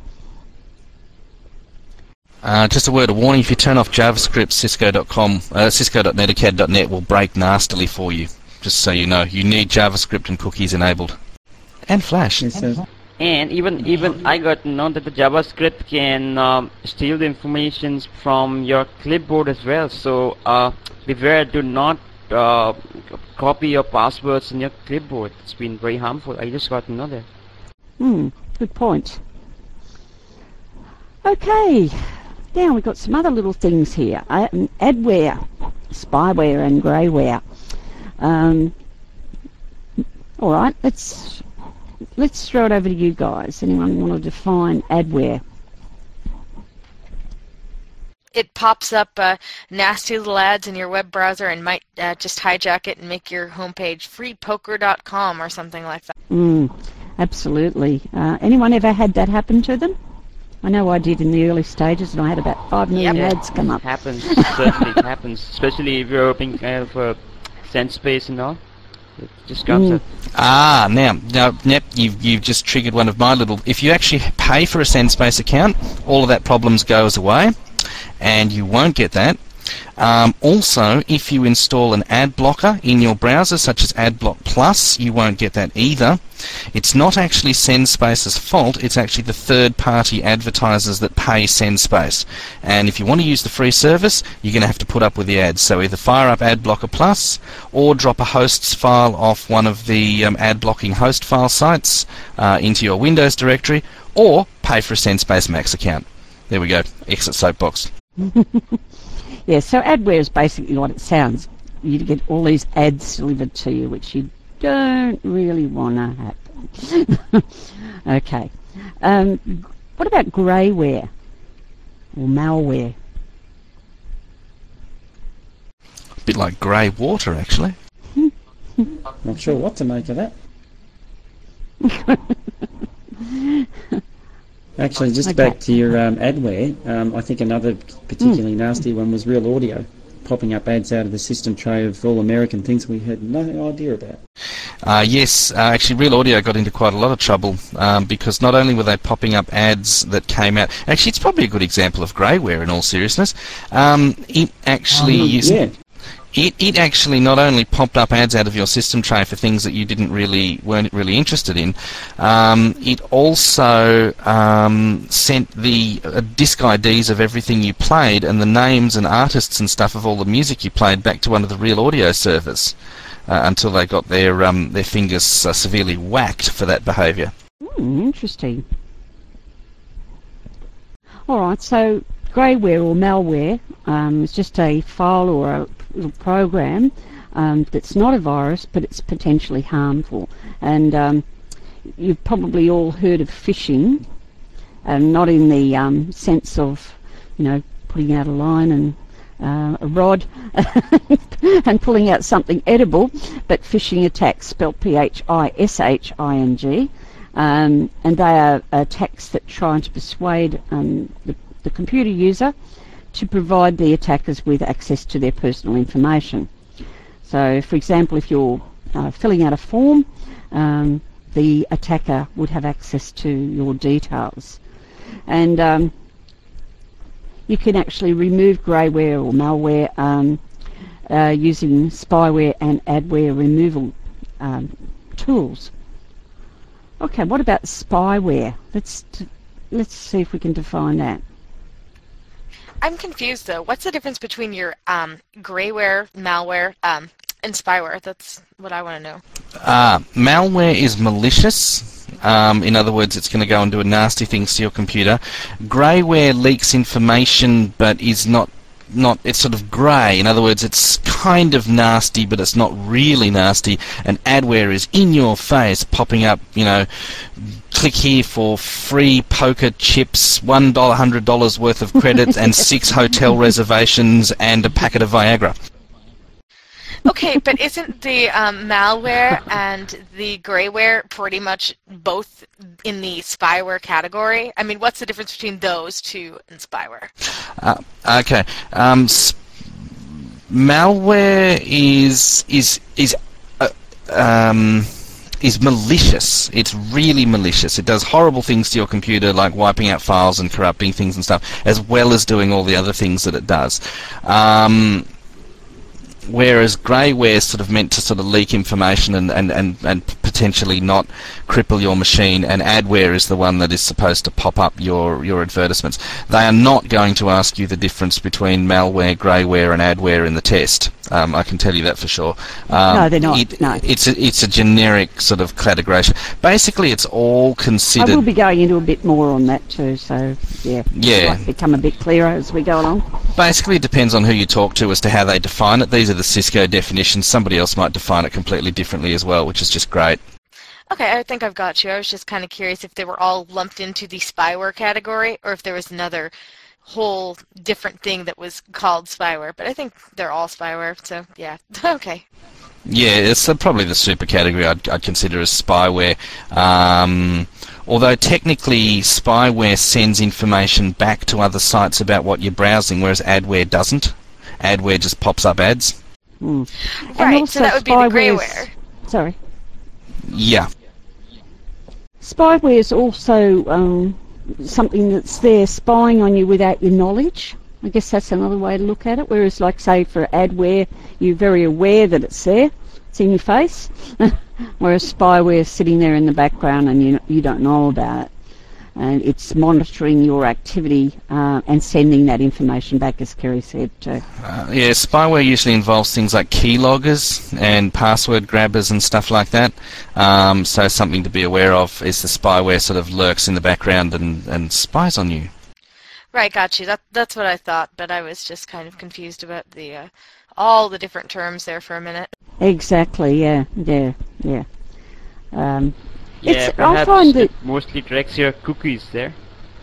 B: Uh, just a word of warning, if you turn off JavaScript, Cisco dot com, uh, Cisco dot netacad dot net will break nastily for you. Just so you know, you need JavaScript and cookies enabled. And Flash.
G: Yes, sir.
F: And even even I got to know that the JavaScript can um, steal the information from your clipboard as well. So uh, beware, do not uh, copy your passwords in your clipboard. It's been very harmful. I just got to know that.
A: Hmm, good point. Okay, now we've got some other little things here. Uh, adware, spyware and greyware. Um, all right, let's let's throw it over to you guys. Anyone want to define adware?
C: It pops up uh, nasty little ads in your web browser and might uh, just hijack it and make your homepage free poker dot com or something like that.
A: Mm, absolutely. Uh, anyone ever had that happen to them? I know I did in the early stages, and I had about five million
F: Yep.
A: ads come up.
F: It happens. Certainly it happens. Especially if you're opening kind of a send space and all. It just comes
A: Mm.
F: up.
B: Ah, now, now, yep, you've, you've just triggered one of my little... If you actually pay for a SendSpace account, all of that problems goes away, and you won't get that. Um, also, if you install an ad blocker in your browser, such as AdBlock Plus, you won't get that either. It's not actually SendSpace's fault, it's actually the third-party advertisers that pay SendSpace. And if you want to use the free service, you're going to have to put up with the ads. So either fire up AdBlocker Plus, or drop a hosts file off one of the um, ad-blocking host file sites uh, into your Windows directory, or pay for a SendSpace Max account. There we go. Exit soapbox.
A: Yeah, so adware is basically what it sounds. You get all these ads delivered to you, which you don't really want to happen. Okay. Um, what about greyware or malware?
B: A bit like grey water, actually.
G: Not sure what to make of that. Actually, just
A: Okay.
G: back to your um, adware, um, I think another particularly nasty one was Real Audio, popping up ads out of the system tray of all American things we had no idea about.
B: Uh, yes, uh, actually Real Audio got into quite a lot of trouble um, because not only were they popping up ads that came out... Actually, it's probably a good example of greyware in all seriousness. Um, it actually...
G: Um,
B: used,
G: yeah.
B: It, it actually not only popped up ads out of your system tray for things that you didn't really weren't really interested in, um, it also um, sent the uh, disc I Ds of everything you played and the names and artists and stuff of all the music you played back to one of the Real Audio servers uh, until they got their um, their fingers uh, severely whacked for that behaviour.
A: Hmm, interesting. All right, so greyware or malware um, is just a file or a little program um, that's not a virus, but it's potentially harmful. And um, you've probably all heard of phishing, and not in the um, sense of, you know, putting out a line and uh, a rod and pulling out something edible, but phishing attacks, spelled P H I S H I N G, um, and they are attacks that try to persuade um, the, the computer user to provide the attackers with access to their personal information. So, for example, if you're uh, filling out a form, um, the attacker would have access to your details. And um, you can actually remove greyware or malware um, uh, using spyware and adware removal um, tools. Okay, what about spyware? Let's t let's see if we can define that.
C: I'm confused though. What's the difference between your um, grayware, malware, um, and spyware? That's what I want to know.
B: Uh, malware is malicious. Um, in other words, it's going to go and do nasty things to your computer. Grayware leaks information, but is not not. It's sort of grey. In other words, it's kind of nasty, but it's not really nasty. And adware is in your face, popping up. You know, click here for free poker chips, one dollar, hundred dollars worth of credit, and six hotel reservations, and a packet of Viagra.
C: Okay, but isn't the um, malware and the grayware pretty much both in the spyware category? I mean, what's the difference between those two and spyware?
B: Uh, okay, um, sp malware is is is uh, um, is malicious. It's really malicious. It does horrible things to your computer, like wiping out files and corrupting things and stuff, as well as doing all the other things that it does. Um, Whereas greyware is sort of meant to sort of leak information and, and, and, and potentially not cripple your machine, and adware is the one that is supposed to pop up your, your advertisements. They are not going to ask you the difference between malware, greyware and adware in the test. Um, I can tell you that for sure. Um,
A: no, they're not.
B: It,
A: no.
B: It's, a, it's a generic sort of categorization. Basically, it's all considered...
A: I will be going into a bit more on that too, so yeah,
B: yeah.
A: it might become a bit clearer as we go along.
B: Basically, it depends on who you talk to as to how they define it. These are the Cisco definitions. Somebody else might define it completely differently as well, which is just great.
C: Okay, I think I've got you. I was just kind of curious if they were all lumped into the spyware category or if there was another whole different thing that was called spyware. But I think they're all spyware, so yeah. Okay.
B: Yeah, it's uh, probably the super category I'd, I'd consider as spyware. Um, although technically spyware sends information back to other sites about what you're browsing, whereas adware doesn't. Adware just pops up ads.
A: Mm.
C: Right, so that would be the grayware.
A: Sorry.
B: Yeah.
A: Spyware is also um, something that's there spying on you without your knowledge. I guess that's another way to look at it. Whereas, like, say, for adware, you're very aware that it's there. It's in your face. Whereas spyware is sitting there in the background and you, you don't know about it. And it's monitoring your activity uh, and sending that information back, as Kerry said too.
B: Uh, yeah, spyware usually involves things like keyloggers and password grabbers and stuff like that. Um, so something to be aware of is the spyware sort of lurks in the background and, and spies on you.
C: Right, got you. That, that's what I thought, but I was just kind of confused about the uh, all the different terms there for a minute.
A: Exactly, yeah, yeah, yeah. Um,
F: Yeah,
A: It's,
F: perhaps
A: I find
F: it
A: that
F: mostly tracks your cookies there.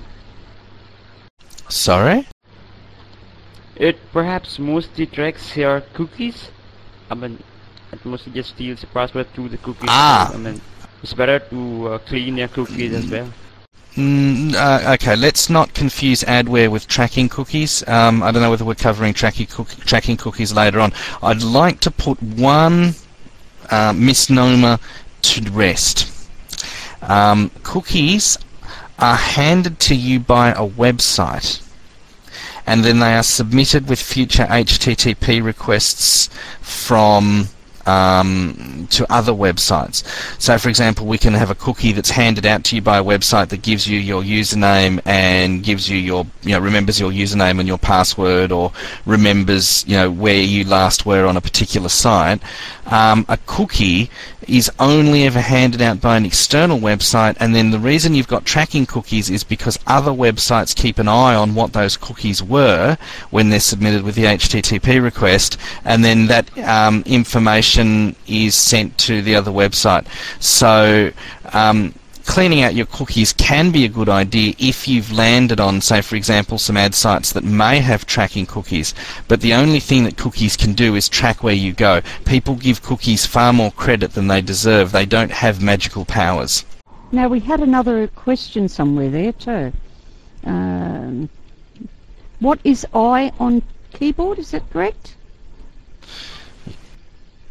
B: Sorry?
F: It perhaps mostly tracks your cookies. I mean, it mostly just steals the password through the cookies.
B: Ah.
F: I mean, it's better to uh, clean your cookies as well.
B: Mm, uh, okay, let's not confuse adware with tracking cookies. Um, I don't know whether we're covering tracking, cook tracking cookies later on. I'd like to put one uh, misnomer to rest. Um, cookies are handed to you by a website, and then they are submitted with future H T T P requests from um, to other websites. So, for example, we can have a cookie that's handed out to you by a website that gives you your username and gives you your, you know, remembers your username and your password, or remembers, you know, where you last were on a particular site. Um, a cookie is only ever handed out by an external website, and then the reason you've got tracking cookies is because other websites keep an eye on what those cookies were when they're submitted with the H T T P request, and then that um, information is sent to the other website. So um, cleaning out your cookies can be a good idea if you've landed on, say, for example, some ad sites that may have tracking cookies, but the only thing that cookies can do is track where you go. People give cookies far more credit than they deserve. They don't have magical powers.
A: now we had another question somewhere there too. Um, what is I on keyboard? Is that correct?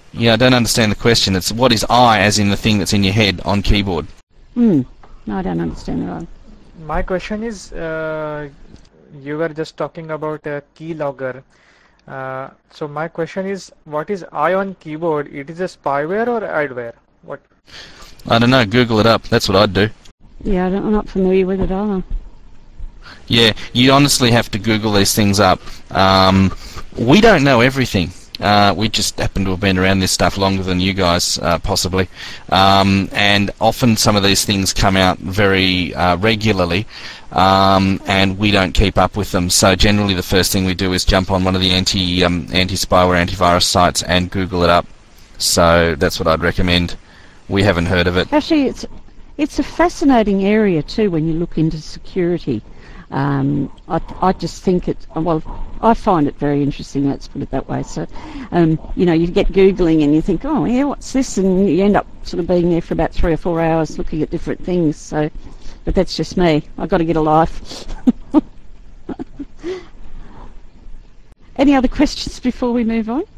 B: Yeah, I don't understand the question. It's what is I, as in the thing that's in your head on keyboard?
A: Hmm. No, I don't understand that.
H: My question is, uh, you were just talking about a keylogger. Uh, so my question is, what is I on keyboard? It is a spyware or adware? What?
B: I don't know. Google it up. That's what I'd do.
A: Yeah, I don't, I'm not familiar with it either.
B: Yeah, you honestly have to Google these things up. Um, we don't know everything. Uh, we just happen to have been around this stuff longer than you guys, uh, possibly. Um, and often some of these things come out very uh, regularly, um, and we don't keep up with them. So generally the first thing we do is jump on one of the anti, um, anti-spyware, antivirus sites and Google it up. So that's what I'd recommend. We haven't heard of it.
A: Actually, it's, it's a fascinating area too when you look into security. Um, I, I just think it, well, I find it very interesting, let's put it that way. So, um, you know, you get Googling and you think, oh, yeah, what's this? And you end up sort of being there for about three or four hours looking at different things. So, but that's just me. I've got to get a life. Any other questions before we move on?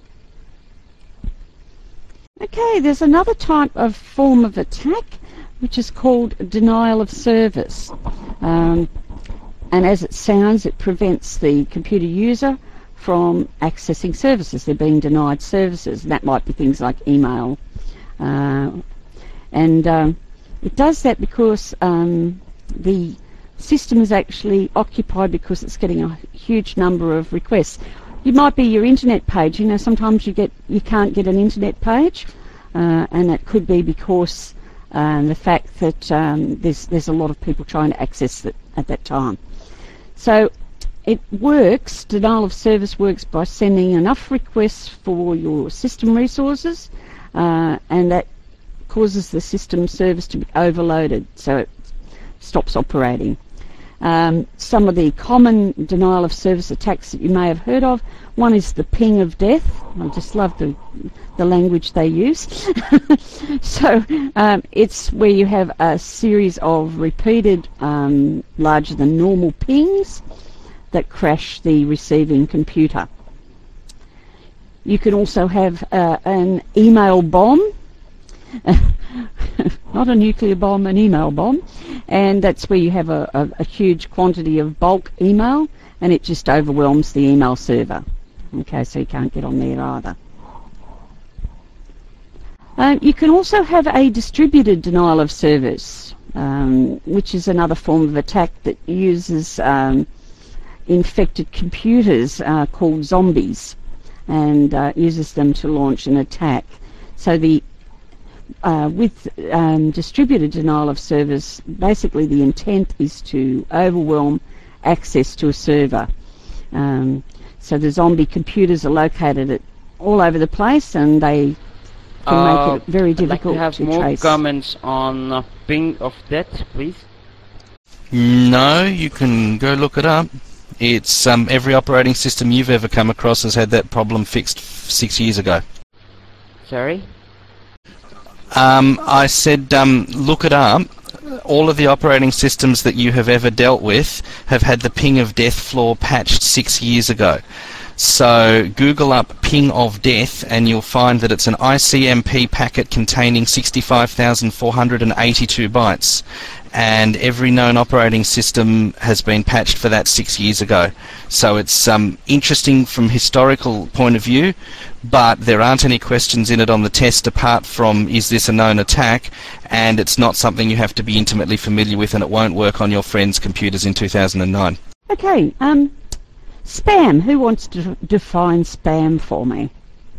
A: Okay, there's another type of form of attack which is called denial of service. Um, and as it sounds, it prevents the computer user from accessing services. They're being denied services, and that might be things like email. Uh, and um, it does that because um, the system is actually occupied because it's getting a huge number of requests. It might be your internet page. You know, sometimes you get you can't get an internet page, uh, and that could be because um, the fact that um, there's there's a lot of people trying to access it at that time. So it works. Denial of service works by sending enough requests for your system resources, uh, and that causes the system service to be overloaded, so it stops operating. Um, some of the common denial of service attacks that you may have heard of, one is the ping of death. I just love the, the language they use. So um, it's where you have a series of repeated um, larger than normal pings that crash the receiving computer. You can also have uh, an email bomb. Not a nuclear bomb, an email bomb, and that's where you have a, a, a huge quantity of bulk email and it just overwhelms the email server. Okay, so you can't get on there either. Uh, you can also have a distributed denial of service, um, which is another form of attack that uses um, infected computers uh, called zombies, and uh, uses them to launch an attack. So the Uh, with um, distributed denial of service, basically the intent is to overwhelm access to a server. Um, so the zombie computers are located at all over the place, and they can
F: uh,
A: make it very difficult
F: I'd like to have
A: to
F: more
A: trace.
F: comments on uh, ping of death, please.
B: No, you can go look it up. It's um, every operating system you've ever come across has had that problem fixed f six years ago.
F: Sorry?
B: Um, I said, um, look it up. All of the operating systems that you have ever dealt with have had the ping of death flaw patched six years ago. So Google up ping of death and you'll find that it's an I C M P packet containing sixty-five thousand four hundred eighty-two bytes. And every known operating system has been patched for that six years ago. So it's um, interesting from historical point of view, but there aren't any questions in it on the test apart from is this a known attack, and it's not something you have to be intimately familiar with, and it won't work on your friends' computers in two thousand nine.
A: Okay, um, spam. Who wants to define spam for me?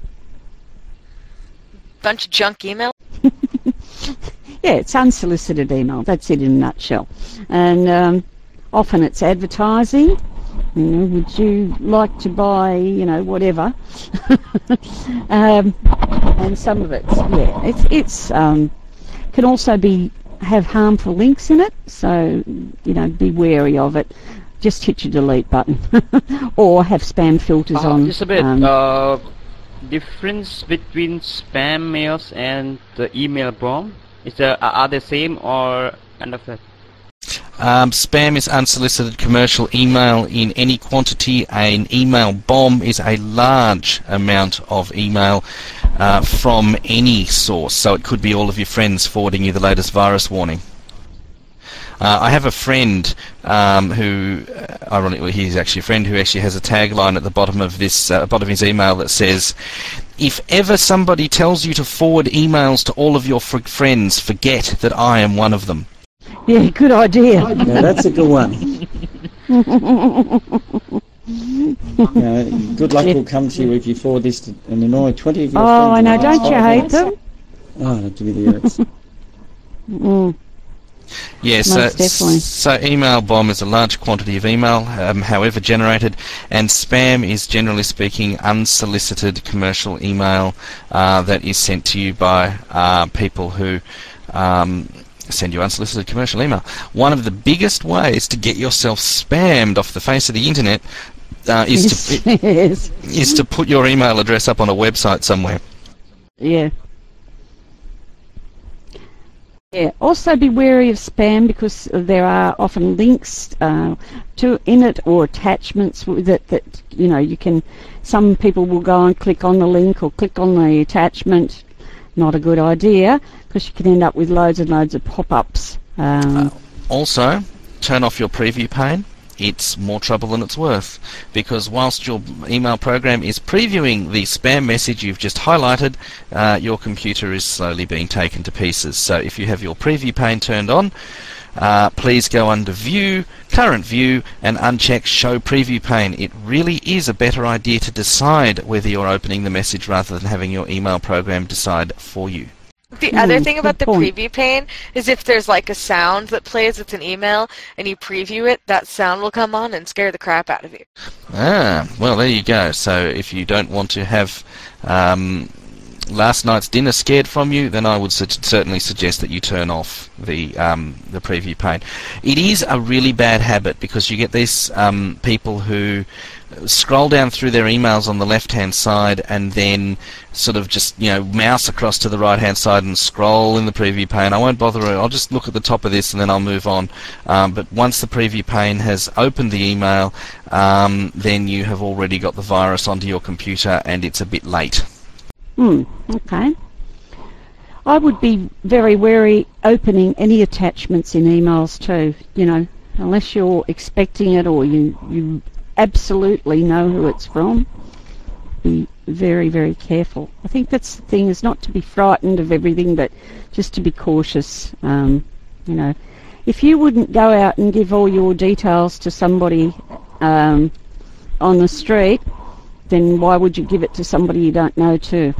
C: Bunch of junk email.
A: Yeah, it's unsolicited email. That's it in a nutshell. And um, often it's advertising. You know, would you like to buy, you know, whatever? um, and some of it's, yeah, it's it's um, can also be have harmful links in it. So, you know, be wary of it. Just hit your delete button, or have spam filters
F: uh,
A: on.
F: Just a bit.
A: Um,
F: uh, difference between spam mails and the email bomb. Is there, are they same or kind of that?
B: Um, spam is unsolicited commercial email in any quantity. An email bomb is a large amount of email uh, from any source. So it could be all of your friends forwarding you the latest virus warning. Uh, I have a friend um, who, uh, ironically, he's actually a friend who actually has a tagline at the bottom of this, uh, bottom of his email that says, "If ever somebody tells you to forward emails to all of your fr- friends, forget that I am one of them."
A: Yeah, good idea.
G: Yeah, that's a good one. Yeah, good luck will come to you if you forward this to an annoying twenty of your friends.
A: Oh, I know,
G: in the
A: don't
G: last
A: you
G: five
A: hate
G: minutes.
A: them?
G: Oh, give me the irrits.
A: Mm.
B: Yes, so,
A: Most definitely.
B: so email bomb is a large quantity of email, um, however generated, and spam is, generally speaking, unsolicited commercial email uh, that is sent to you by uh, people who um, send you unsolicited commercial email. One of the biggest ways to get yourself spammed off the face of the internet uh, is,
A: Yes,
B: to,
A: yes.
B: is to put your email address up on a website somewhere.
A: Yeah. Yeah. Also be wary of spam because there are often links uh, to in it or attachments with it that, you know, you can, some people will go and click on the link or click on the attachment. Not a good idea because you can end up with loads and loads of pop-ups. Um,
B: Uh, also, turn off your preview pane. It's more trouble than it's worth, because whilst your email program is previewing the spam message you've just highlighted, uh, your computer is slowly being taken to pieces. So if you have your preview pane turned on, uh, please go under View, Current View, and uncheck Show Preview Pane. It really is a better idea to decide whether you're opening the message rather than having your email program decide for you.
C: The other
A: Hmm,
C: thing about the
A: good point.
C: preview pane is if there's like a sound that plays with an email and you preview it, that sound will come on and scare the crap out of you.
B: Ah, well, there you go. So if you don't want to have um, last night's dinner scared from you, then I would su- certainly suggest that you turn off the um, the preview pane. It is a really bad habit because you get these um, people who scroll down through their emails on the left-hand side and then sort of just, you know, mouse across to the right-hand side and scroll in the preview pane. I won't bother, I'll just look at the top of this and then I'll move on. Um, but once the preview pane has opened the email, um, then you have already got the virus onto your computer and it's a bit late.
A: Hmm, okay. I would be very wary opening any attachments in emails too, you know, unless you're expecting it or you, you absolutely know who it's from. Be very, very careful. I think that's the thing, is not to be frightened of everything, but just to be cautious. Um, you know, if you wouldn't go out and give all your details to somebody um, on the street, then why would you give it to somebody you don't know too?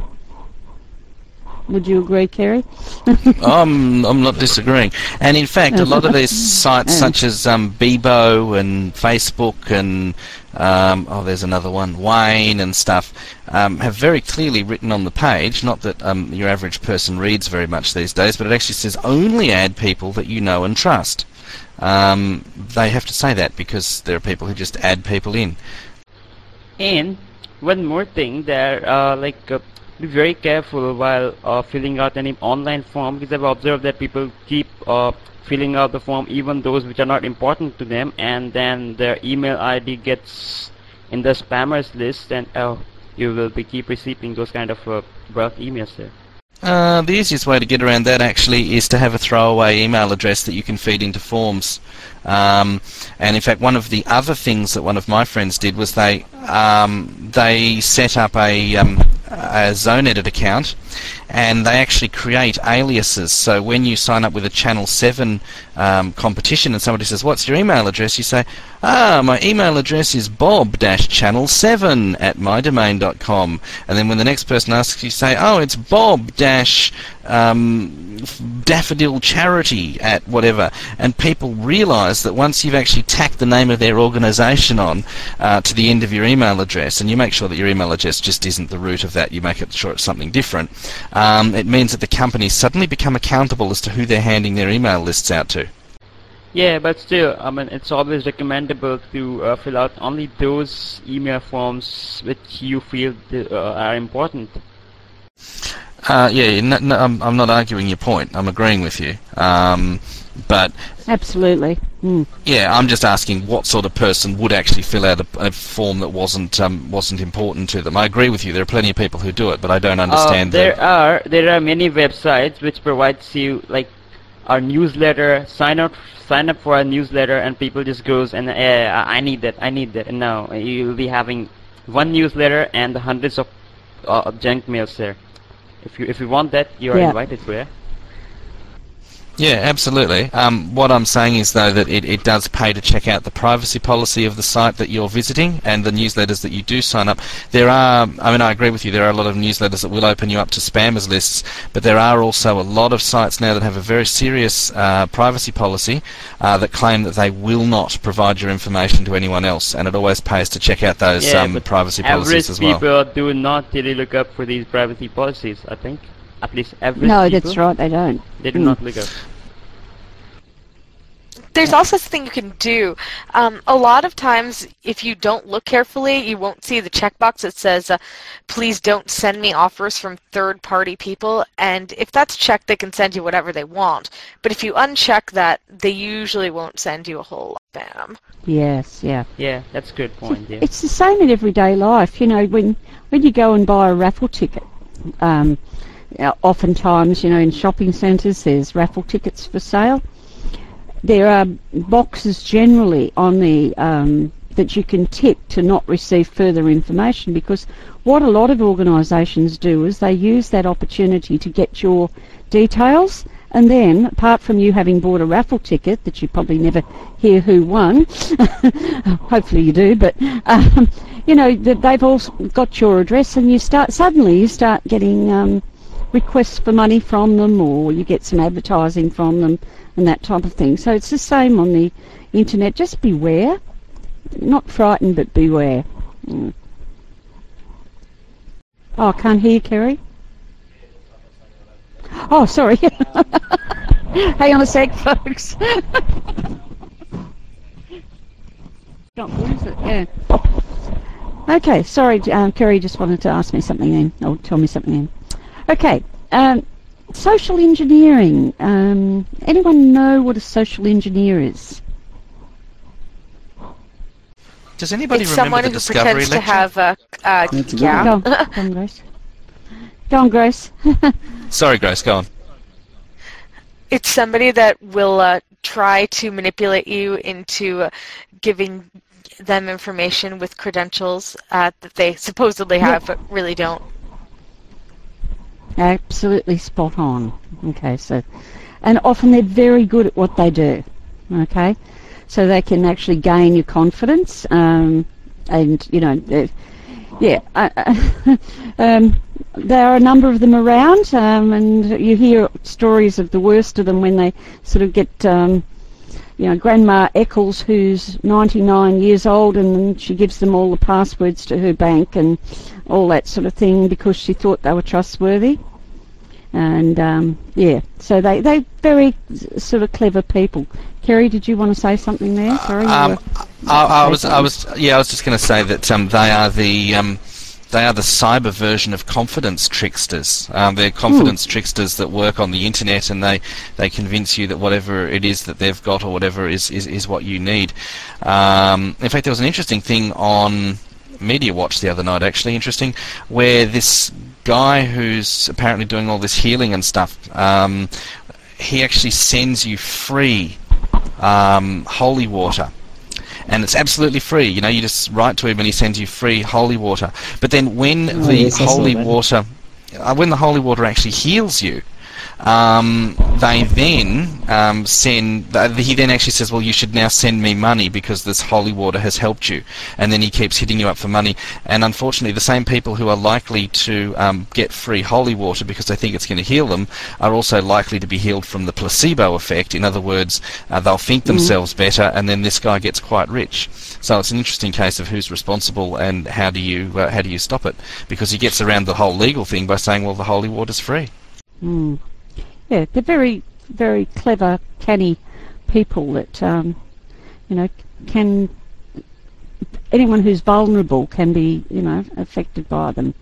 A: Would you agree, Kerry?
B: I'm I'm not disagreeing. And in fact, a lot of these sites, such as um, Bebo and Facebook and um, oh, there's another one, Wayne and stuff, um, have very clearly written on the page. Not that um, your average person reads very much these days, but it actually says only add people that you know and trust. Um, they have to say that because there are people who just add people in.
F: And one more thing there, uh, like. Uh, Be very careful while uh, filling out any online form, because I've observed that people keep uh, filling out the form, even those which are not important to them, and then their email I D gets in the spammers list, and uh, you will be keep receiving those kind of uh, bulk emails there.
B: Uh, the easiest way to get around that actually is to have a throwaway email address that you can feed into forms. Um, and in fact, one of the other things that one of my friends did was they um, they set up a, um, a ZoneEdit account, and they actually create aliases. So when you sign up with a Channel seven um, competition and somebody says, "What's your email address?" you say, "Ah, my email address is bob dash channel seven at my domain dot com." And then when the next person asks, you say, "Oh, it's bob dash um, daffodil charity at whatever." And people realise that once you've actually tacked the name of their organisation on uh, to the end of your email address, and you make sure that your email address just isn't the root of that, you make it sure it's something different, um, it means that the companies suddenly become accountable as to who they're handing their email lists out to.
F: Yeah, but still, I mean, it's always recommendable to uh, fill out only those email forms which you feel th- uh, are important.
B: Uh, yeah, no, no, I'm, I'm not arguing your point. I'm agreeing with you. Um, but
A: absolutely. Mm.
B: Yeah, I'm just asking what sort of person would actually fill out a, a form that wasn't um, wasn't important to them. I agree with you. There are plenty of people who do it, but I don't understand.
F: Uh, there
B: the...
F: are there are many websites which provides you like our newsletter. Sign up sign up for a newsletter, and people just goes and uh, I need that, I need that, and now you'll be having one newsletter and hundreds of uh, junk mails there. If you if you want that, you are
A: yeah.
F: invited for it.
B: Yeah, absolutely. Um, what I'm saying is, though, that it, it does pay to check out the privacy policy of the site that you're visiting and the newsletters that you do sign up. There are, I mean, I agree with you, there are a lot of newsletters that will open you up to spammers lists, but there are also a lot of sites now that have a very serious uh, privacy policy uh, that claim that they will not provide your information to anyone else, and it always pays to check out those
F: yeah,
B: um, privacy policies as well.
F: Average people do not really look up for these privacy policies, I think. At least average
A: No,
F: people,
A: that's right, they don't.
F: They do
A: mm.
F: not look up.
C: There's also something you can do. Um, a lot of times, if you don't look carefully, you won't see the checkbox that says, uh, please don't send me offers from third-party people. And if that's checked, they can send you whatever they want. But if you uncheck that, they usually won't send you a whole lot of spam.
A: Yes, yeah.
F: Yeah, that's a good point, yeah.
A: It's the same in everyday life. You know, when, when you go and buy a raffle ticket, um, oftentimes, you know, in shopping centres, there's raffle tickets for sale. There are boxes generally on the um, that you can tick to not receive further information, because what a lot of organisations do is they use that opportunity to get your details, and then, apart from you having bought a raffle ticket that you probably never hear who won, hopefully you do, but um, you know, they've also got your address, and you start suddenly you start getting um, requests for money from them, or you get some advertising from them and that type of thing. So it's the same on the internet. Just beware. Not frightened, but beware. Mm. Oh, I can't hear you, Kerry. Oh, sorry. Hang on a sec, folks. Not lose it. Yeah. Okay, sorry, um, Kerry just wanted to ask me something then, or tell me something then. Okay, um, social engineering. Um, anyone know what a social engineer is?
B: Does anybody
C: it's
B: remember
C: someone
B: the
C: who
B: Discovery
C: pretends
B: lecture?
C: to have a, uh, yeah.
A: Go on, go on, Grace. Go on, Grace.
B: Sorry, Grace, go on.
C: It's somebody that will uh, try to manipulate you into uh, giving them information with credentials uh, that they supposedly have, yep. but really don't.
A: Absolutely spot on. Okay, so, and often they're very good at what they do. Okay, so they can actually gain your confidence, um, and you know, yeah, uh, um, there are a number of them around, um, and you hear stories of the worst of them when they sort of get, um, you know, Grandma Eccles, who's ninety-nine years old, and she gives them all the passwords to her bank and all that sort of thing because she thought they were trustworthy. And um, yeah, so they they very sort of clever people. Kerry, did you want to say something there? Sorry.
B: Um, I, I was I was yeah I was just going to say that um, they are the um, they are the cyber version of confidence tricksters. Um, they're confidence mm. tricksters that work on the internet, and they, they convince you that whatever it is that they've got or whatever is is, is what you need. Um, in fact, there was an interesting thing on Media Watch the other night, actually interesting, where this guy who's apparently doing all this healing and stuff, um, he actually sends you free um, holy water. And it's absolutely free. You know, you just write to him and he sends you free holy water. But then when oh, the yes, holy water, uh, when the holy water actually heals you, um, they then um, send. Uh, he then actually says, "Well, you should now send me money because this holy water has helped you." And then he keeps hitting you up for money. And unfortunately, the same people who are likely to um, get free holy water because they think it's going to heal them are also likely to be healed from the placebo effect. In other words, uh, they'll think themselves mm. better, and then this guy gets quite rich. So it's an interesting case of who's responsible and how do you uh, how do you stop it? Because he gets around the whole legal thing by saying, "Well, the holy water's free."
A: Mm. Yeah, they're very, very clever, canny people that, um, you know, can, anyone who's vulnerable can be, you know, affected by them.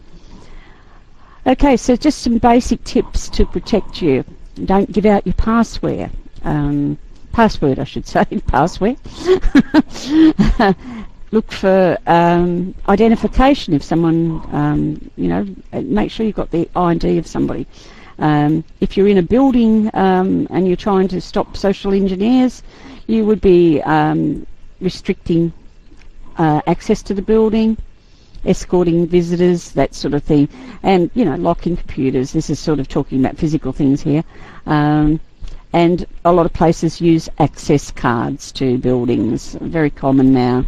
A: Okay, so just some basic tips to protect you. Don't give out your password. Um, password, I should say, password. Look for um, identification if someone, um, you know, make sure you've got the I D of somebody. Um, if you're in a building um, and you're trying to stop social engineers, you would be um, restricting uh, access to the building, escorting visitors, that sort of thing, and, you know, locking computers. This is sort of talking about physical things here. Um, and a lot of places use access cards to buildings, very common now.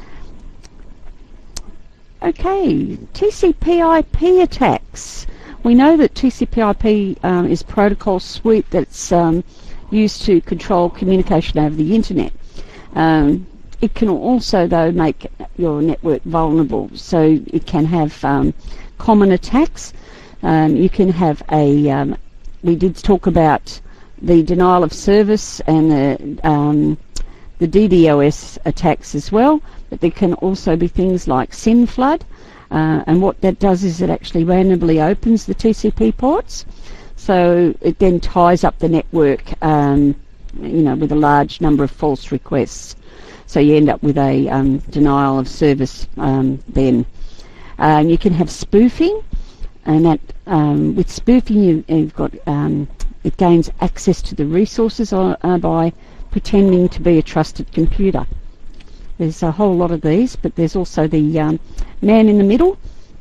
A: Okay, T C P I P attacks. We know that T C P I P um, is a protocol suite that's um, used to control communication over the internet. Um, it can also, though, make your network vulnerable. So it can have um, common attacks. Um, you can have a, um, we did talk about the denial of service and the, um, the DDoS attacks as well, but there can also be things like SYN flood. Uh, and what that does is it actually randomly opens the T C P ports, so it then ties up the network, um, you know, with a large number of false requests. So you end up with a um, denial of service um, then. Um, you can have spoofing, and that um, with spoofing you, you've got um, it gains access to the resources uh, by pretending to be a trusted computer. There's a whole lot of these, but there's also the um, man in the middle,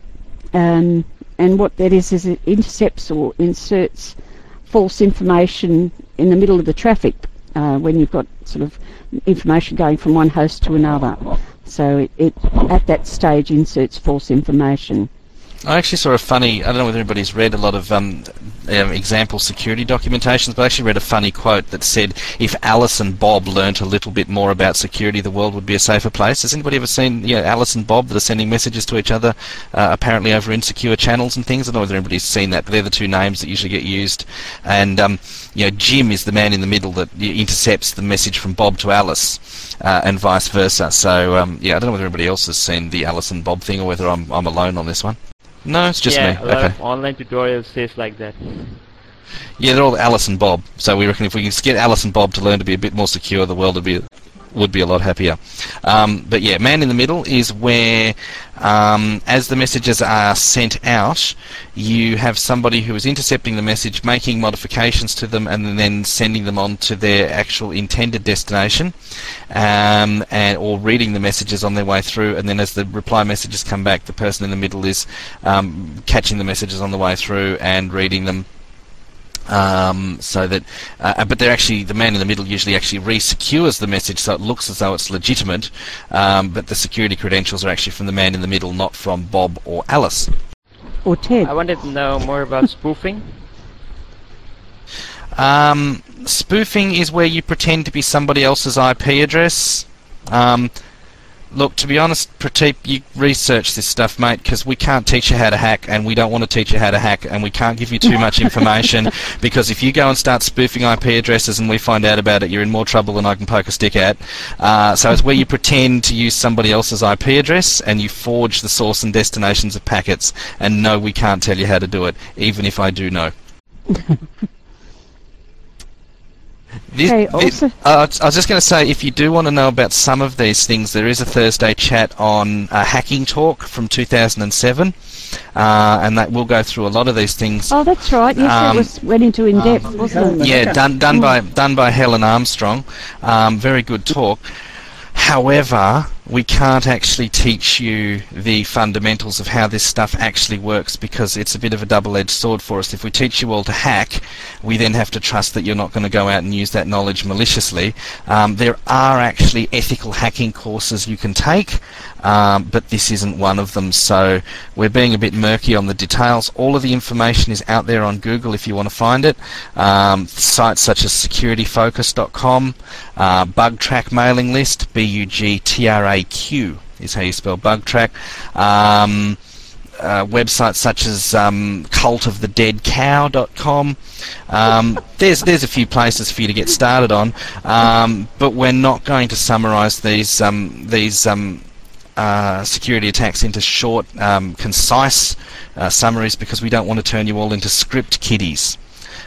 A: um, and what that is is it intercepts or inserts false information in the middle of the traffic uh, when you've got sort of information going from one host to another. So it, it at that stage inserts false information.
B: I actually saw a funny, I don't know whether everybody's read a lot of um, um, example security documentations, but I actually read a funny quote that said, if Alice and Bob learnt a little bit more about security, the world would be a safer place. Has anybody ever seen you know, Alice and Bob that are sending messages to each other, uh, apparently over insecure channels and things? I don't know whether anybody's seen that, but they're the two names that usually get used. And um, you know, Jim is the man in the middle that intercepts the message from Bob to Alice, uh, and vice versa. So um, yeah, I don't know whether everybody else has seen the Alice and Bob thing or whether I'm, I'm alone on this one. No, it's just
F: yeah,
B: me.
F: a lot
B: okay.
F: of online tutorials says like that.
B: Yeah, they're all Alice and Bob. So we reckon if we can get Alice and Bob to learn to be a bit more secure, the world would be would be a lot happier. Um, but yeah, man in the middle is where, um, as the messages are sent out, you have somebody who is intercepting the message, making modifications to them, and then sending them on to their actual intended destination, um, and or reading the messages on their way through. And then as the reply messages come back, the person in the middle is um, catching the messages on the way through and reading them. Um, so that, uh, but they're actually, the man in the middle usually actually re-secures the message so it looks as though it's legitimate, um, but the security credentials are actually from the man in the middle, not from Bob or Alice.
A: Or Ted.
F: I wanted to know more about spoofing.
B: Um, spoofing is where you pretend to be somebody else's I P address. Um, Look, to be honest, Prateep, you research this stuff, mate, because we can't teach you how to hack, and we don't want to teach you how to hack, and we can't give you too much information, because if you go and start spoofing I P addresses and we find out about it, you're in more trouble than I can poke a stick at. Uh, so it's where you pretend to use somebody else's I P address, and you forge the source and destinations of packets, and no, we can't tell you how to do it, even if I do know. This,
A: Okay,
B: this,
A: also-
B: uh, I was just going to say, if you do want to know about some of these things, there is a Thursday chat on uh, Hacking Talk from two thousand seven, uh, and that will go through a lot of these things.
A: Oh, that's right. Yes,
B: Um,
A: it was went into in depth,
G: um,
A: wasn't it?
B: Yeah,
G: Okay.
B: done done by done by Helen Armstrong. Um, very good talk. However, we can't actually teach you the fundamentals of how this stuff actually works, because it's a bit of a double-edged sword for us. If we teach you all to hack, we then have to trust that you're not going to go out and use that knowledge maliciously. Um, there are actually ethical hacking courses you can take, um, but this isn't one of them, so we're being a bit murky on the details. All of the information is out there on Google if you want to find it. Um, sites such as security focus dot com, uh, BugTrack mailing list, B U G T R A Q is how you spell BugTrack. Um, uh, websites such as um, cult of the dead cow dot com. Um, there's there's a few places for you to get started on, um, but we're not going to summarise these um, these um, uh, security attacks into short, um, concise uh, summaries, because we don't want to turn you all into script kiddies.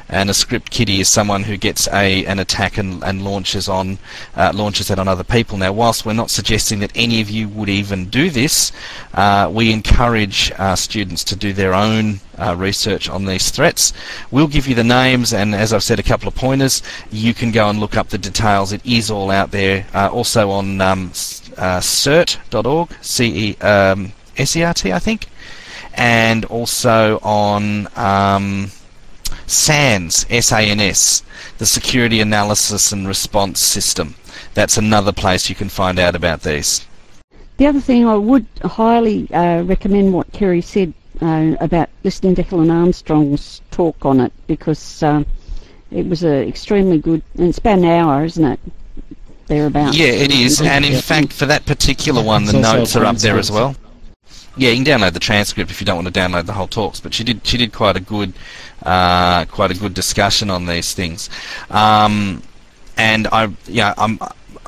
B: and a script kiddie is someone who gets a an attack and, and launches on uh, launches that on other people. Now, whilst we're not suggesting that any of you would even do this, uh, we encourage uh, students to do their own uh, research on these threats. We'll give you the names, and as I've said, a couple of pointers. You can go and look up the details. It is all out there. Uh, also on um, uh, cert dot org, C E um, S E R T, I think, and also on um, SANS, S A N S, the Security Analysis and Response System. That's another place you can find out about these.
A: The other thing, I would highly uh, recommend what Kerry said uh, about listening to Helen Armstrong's talk on it, because uh, it was a extremely good, and it's about an hour, isn't it? Thereabouts.
B: Yeah, it is, and in fact, for that particular one, the notes are up there as well. Yeah, you can download the transcript if you don't want to download the whole talks. But she did she did quite a good uh, quite a good discussion on these things, um, and I yeah I'm.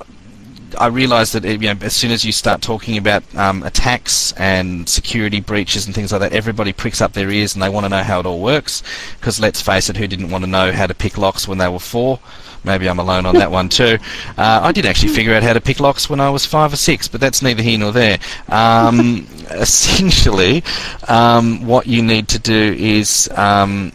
B: I realise that you know, as soon as you start talking about um, attacks and security breaches and things like that, everybody pricks up their ears and they want to know how it all works. Because let's face it, who didn't want to know how to pick locks when they were four? Maybe I'm alone on that one too. Uh, I did actually figure out how to pick locks when I was five or six, but that's neither here nor there. Um, essentially, um, what you need to do is um,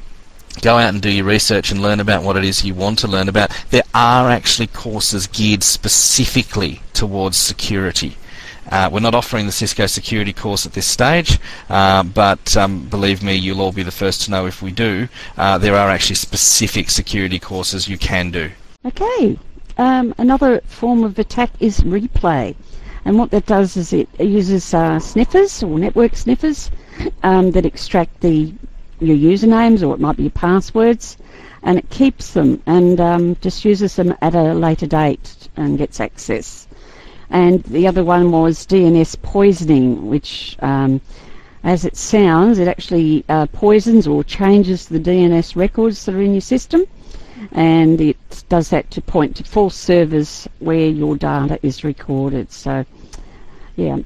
B: go out and do your research and learn about what it is you want to learn about. There are actually courses geared specifically towards security. Uh, we're not offering the Cisco security course at this stage, uh, but um, believe me, you'll all be the first to know if we do. Uh, there are actually specific security courses you can do.
A: Okay, um, another form of attack is replay. And what that does is it uses uh, sniffers or network sniffers um, that extract the your usernames, or it might be your passwords, and it keeps them and um, just uses them at a later date and gets access. And the other one was D N S poisoning, which, um, as it sounds, it actually uh, poisons or changes the D N S records that are in your system, and it does that to point to false servers where your data is recorded. So, yeah.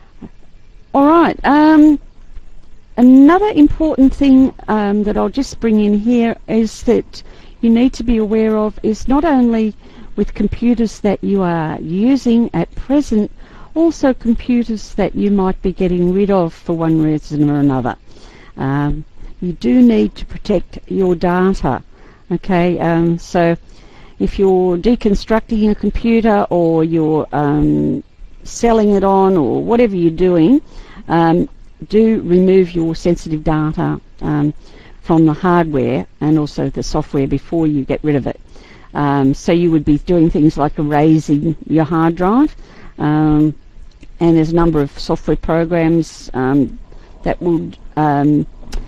A: All right. Um, Another important thing um, that I'll just bring in here is that you need to be aware of is not only with computers that you are using at present, also computers that you might be getting rid of for one reason or another. Um, you do need to protect your data. Okay, um, so if you're deconstructing a computer or you're um, selling it on or whatever you're doing, um, do remove your sensitive data um, from the hardware and also the software before you get rid of it. Um, so you would be doing things like erasing your hard drive, um, and there's a number of software programs um, that will um,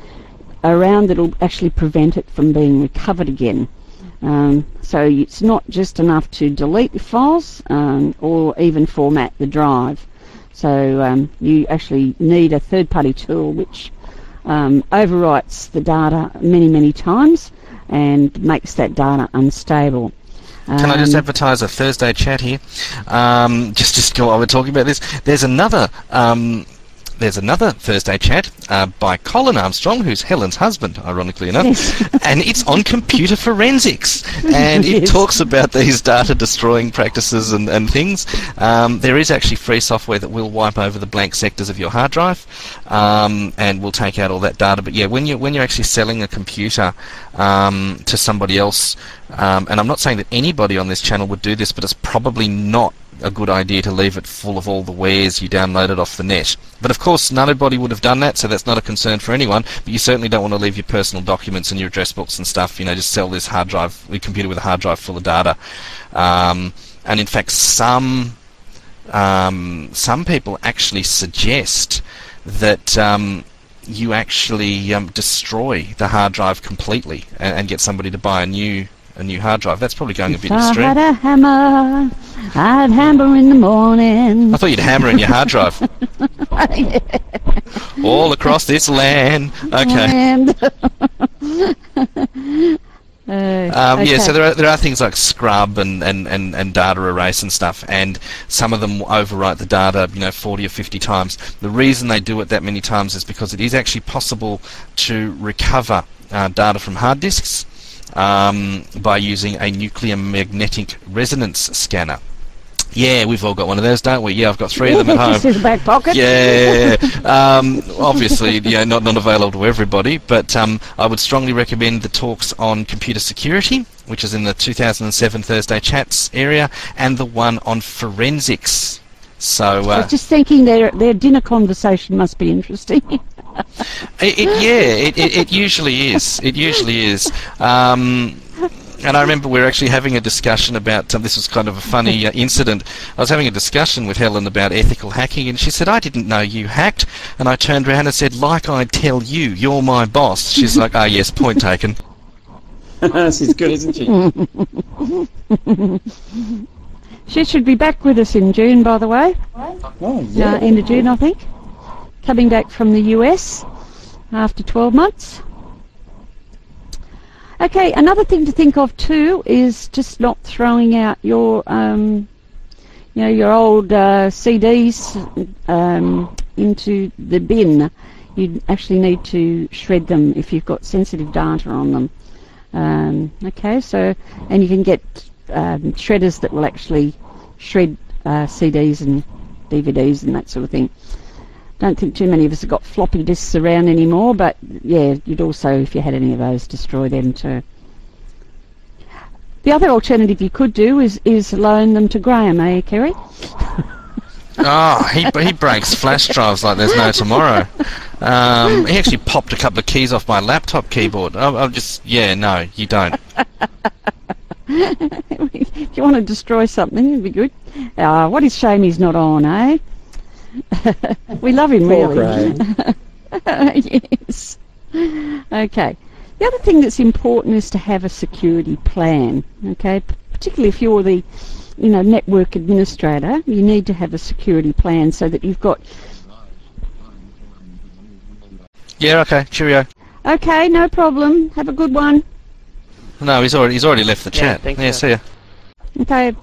A: around that will actually prevent it from being recovered again. Um, so it's not just enough to delete the files um, or even format the drive. So um, you actually need a third-party tool which um, overwrites the data many, many times and makes that data unstable.
B: Can um, I just advertise a Thursday chat here? Um, just, just while we're talking about this, there's another. Um, There's another Thursday chat uh, by Colin Armstrong, who's Helen's husband, ironically enough, yes. And it's on computer forensics, and it yes. talks about these data-destroying practices and, and things. Um, there is actually free software that will wipe over the blank sectors of your hard drive, um, and will take out all that data. But yeah, when you when you're actually selling a computer um, to somebody else, um, and I'm not saying that anybody on this channel would do this, but it's probably not a good idea to leave it full of all the wares you downloaded off the net. But of course, nobody would have done that, so that's not a concern for anyone. But you certainly don't want to leave your personal documents and your address books and stuff. You know, just sell this hard drive, your computer with a hard drive full of data. Um, and in fact, some um, some people actually suggest that um, you actually um, destroy the hard drive completely and, and get somebody to buy a new. a new hard drive. That's probably going
A: if
B: a bit extreme.
A: If I had a hammer, I'd hammer in the morning.
B: I thought you'd hammer in your hard drive.
A: Yeah.
B: All across this land. Okay.
A: Land. uh,
B: um,
A: okay.
B: Yeah, so there are there are things like scrub and, and, and, and data erase and stuff, and some of them overwrite the data, you know, forty or fifty times. The reason they do it that many times is because it is actually possible to recover uh, data from hard disks um, by using a nuclear magnetic resonance scanner. Yeah, we've all got one of those, don't we? Yeah, I've got three of them at home.
A: Just in the back pocket.
B: Yeah, um, obviously, yeah, not not available to everybody, but um, I would strongly recommend the talks on computer security, which is in the two thousand seven Thursday Chats area, and the one on forensics. So uh,
A: I was just thinking their their dinner conversation must be interesting.
B: it, it, yeah, it, it, it usually is. It usually is. Um, And I remember we were actually having a discussion about, um, this was kind of a funny uh, incident. I was having a discussion with Helen about ethical hacking, and she said, I didn't know you hacked. And I turned around and said, like I tell you, you're my boss. She's like, ah, yes, point taken.
G: She's good, isn't she?
A: She should be back with us in June, by the way.
G: Oh, yeah.
A: Uh, end of June, I think. Coming back from the U S after twelve months. Okay, another thing to think of too is just not throwing out your, um, you know, your old uh, C Ds um, into the bin. You actually need to shred them if you've got sensitive data on them. Um, okay, so and you can get um, shredders that will actually shred uh, C Ds and D V Ds and that sort of thing. Don't think too many of us have got floppy disks around anymore, but yeah, you'd also, if you had any of those, destroy them too. The other alternative you could do is is loan them to Graham, eh, Kerry?
B: Oh, he he breaks flash drives like there's no tomorrow. Um, he actually popped a couple of keys off my laptop keyboard. I'm, I'm just, yeah, no, you don't.
A: If you want to destroy something, it'd be good. Uh, what a shame he's not on, eh? We love him,
G: Poor
A: really. Yes. Okay. The other thing that's important is to have a security plan. Okay, particularly if you're the, you know, network administrator, you need to have a security plan so that you've got.
B: Yeah. Okay. Cheerio.
A: Okay, no problem. Have a good one.
B: No, he's already he's already left the
F: Yeah,
B: chat.
F: thanks,
B: Yeah.
F: sir.
B: See ya.
A: Okay.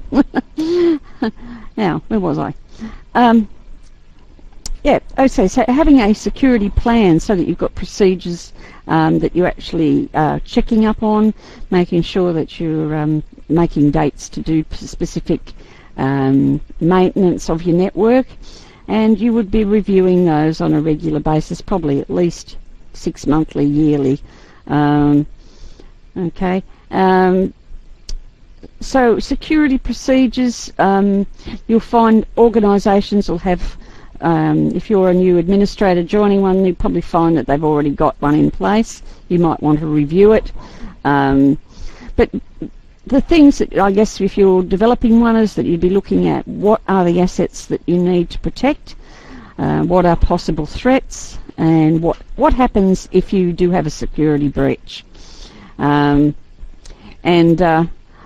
A: Now, where was I? Um, yeah, okay, so having a security plan so that you've got procedures um, that you're actually uh, checking up on, making sure that you're um, making dates to do p- specific um, maintenance of your network, and you would be reviewing those on a regular basis, probably at least six monthly, yearly. Um, okay. Um, So security procedures, um, you'll find organisations will have, um, if you're a new administrator joining one, you'll probably find that they've already got one in place. You might want to review it. Um, but the things that, I guess, if you're developing one is that you'd be looking at what are the assets that you need to protect, uh, what are possible threats, and what, what happens if you do have a security breach. Um, and uh,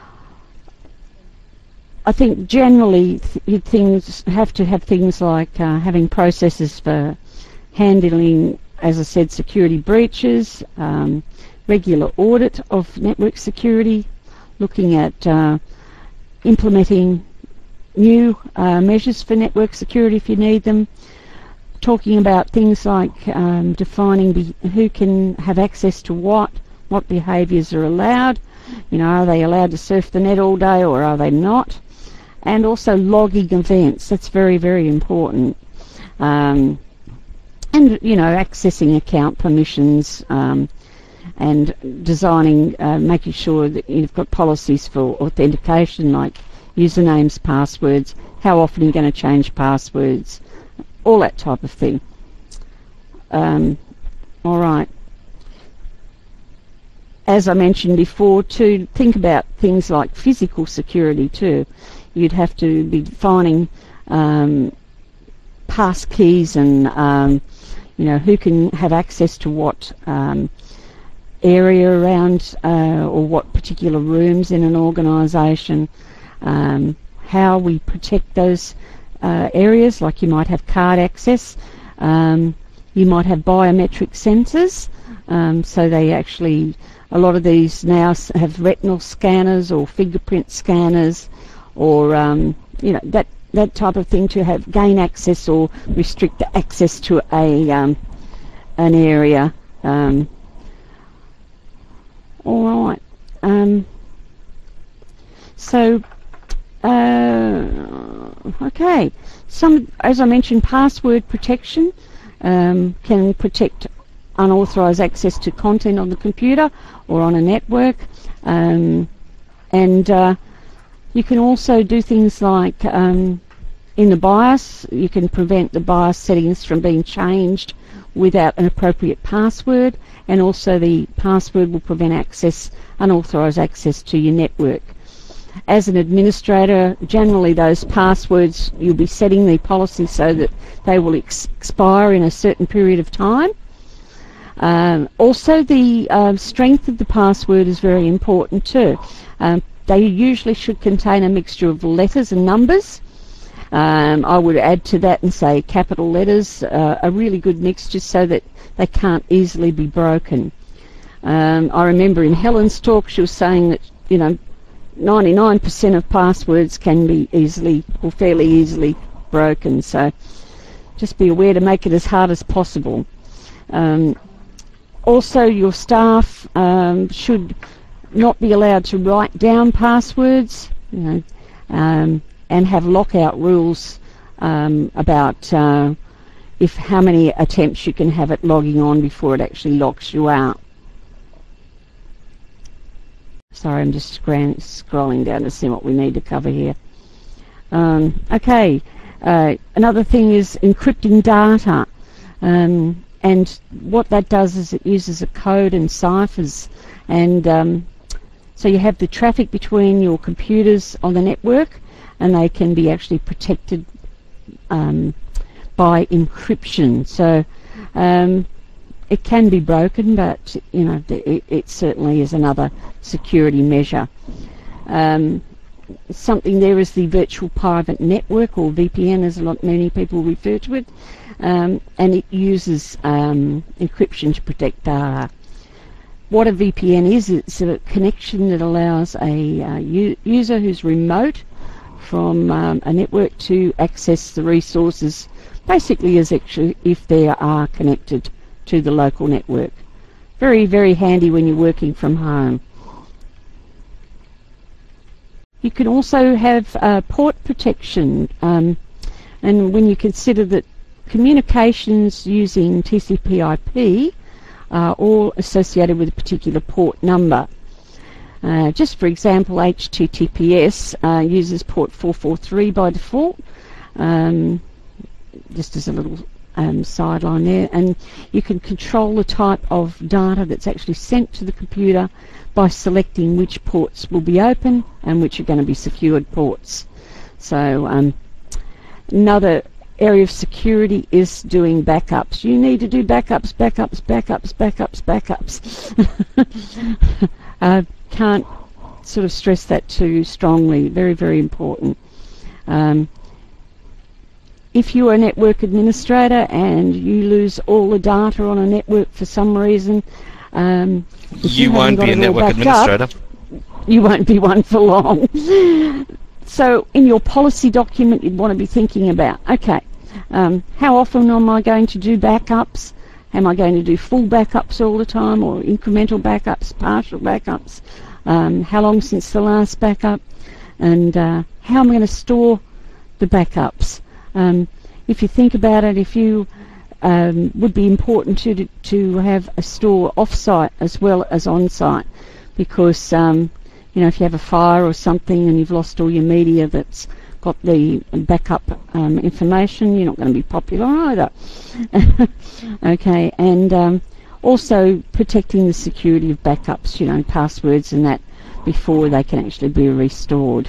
A: I think generally th- things have to have things like uh, having processes for handling, as I said, security breaches, um, regular audit of network security, looking at uh, implementing new uh, measures for network security if you need them, talking about things like um, defining be- who can have access to what, what behaviours are allowed, you know, are they allowed to surf the net all day or are they not? And also logging events, that's very, very important. Um, and, you know, accessing account permissions um, and designing, uh, making sure that you've got policies for authentication, like usernames, passwords, how often you're going to change passwords, all that type of thing. Um, all right. As I mentioned before, to think about things like physical security too. You'd have to be defining um, pass keys and um, you know, who can have access to what um, area around uh, or what particular rooms in an organisation, um, how we protect those uh, areas, like you might have card access, um, you might have biometric sensors, um, so they actually, a lot of these now have retinal scanners or fingerprint scanners, or um, you know, that that type of thing, to have gain access or restrict the access to a um, an area. Um, All right. Um, so, uh, okay. Some, as I mentioned, password protection um, can protect unauthorized access to content on the computer or on a network, um, and uh, you can also do things like um, in the BIOS, you can prevent the BIOS settings from being changed without an appropriate password, and also the password will prevent access, unauthorized access to your network. As an administrator, generally those passwords, you'll be setting the policy so that they will ex expire in a certain period of time. Um, also, the uh, strength of the password is very important too. Um, they usually should contain a mixture of letters and numbers. Um, I would add to that and say capital letters, uh, a really good mixture so that they can't easily be broken. Um, I remember in Helen's talk she was saying that, you know, ninety-nine percent of passwords can be easily or fairly easily broken, so just be aware to make it as hard as possible. Um, also, your staff um, should not be allowed to write down passwords, you know, um, and have lockout rules um, about uh, if how many attempts you can have at logging on before it actually locks you out. Sorry, I'm just scrolling down to see what we need to cover here. Um, okay, uh, another thing is encrypting data. Um, and what that does is it uses a code and ciphers. And um, so you have the traffic between your computers on the network, and they can be actually protected um, by encryption. So um, it can be broken, but you know it, it certainly is another security measure. Um, something there is the virtual private network, or V P N, as a lot many people refer to it, um, and it uses um, encryption to protect data. What a V P N is, it's a connection that allows a uh, user who's remote from um, a network to access the resources, basically as actually if they are connected to the local network. Very, very handy when you're working from home. You can also have uh, port protection, um, and when you consider that communications using T C P I P are all associated with a particular port number. Uh, just for example, H T T P S uh, uses port four forty-three by default, um, just as a little um, sideline there, and you can control the type of data that's actually sent to the computer by selecting which ports will be open and which are going to be secured ports. So um, another area of security is doing backups. You need to do backups, backups, backups, backups, backups. uh, can't sort of stress that too strongly. Very, very important. Um, if you're a network administrator and you lose all the data on a network for some reason, um,
B: you, you won't be a network administrator.
A: Up, you won't be one for long. So in your policy document, you'd want to be thinking about, okay, um, how often am I going to do backups? Am I going to do full backups all the time, or incremental backups, partial backups? Um, how long since the last backup? And uh, how am I going to store the backups? Um, if you think about it, if you um, would be important to to have a store off-site as well as on-site, because um, you know, if you have a fire or something and you've lost all your media that's got the backup um, information, you're not going to be popular either. Okay, and um, also protecting the security of backups, you know, passwords and that, before they can actually be restored.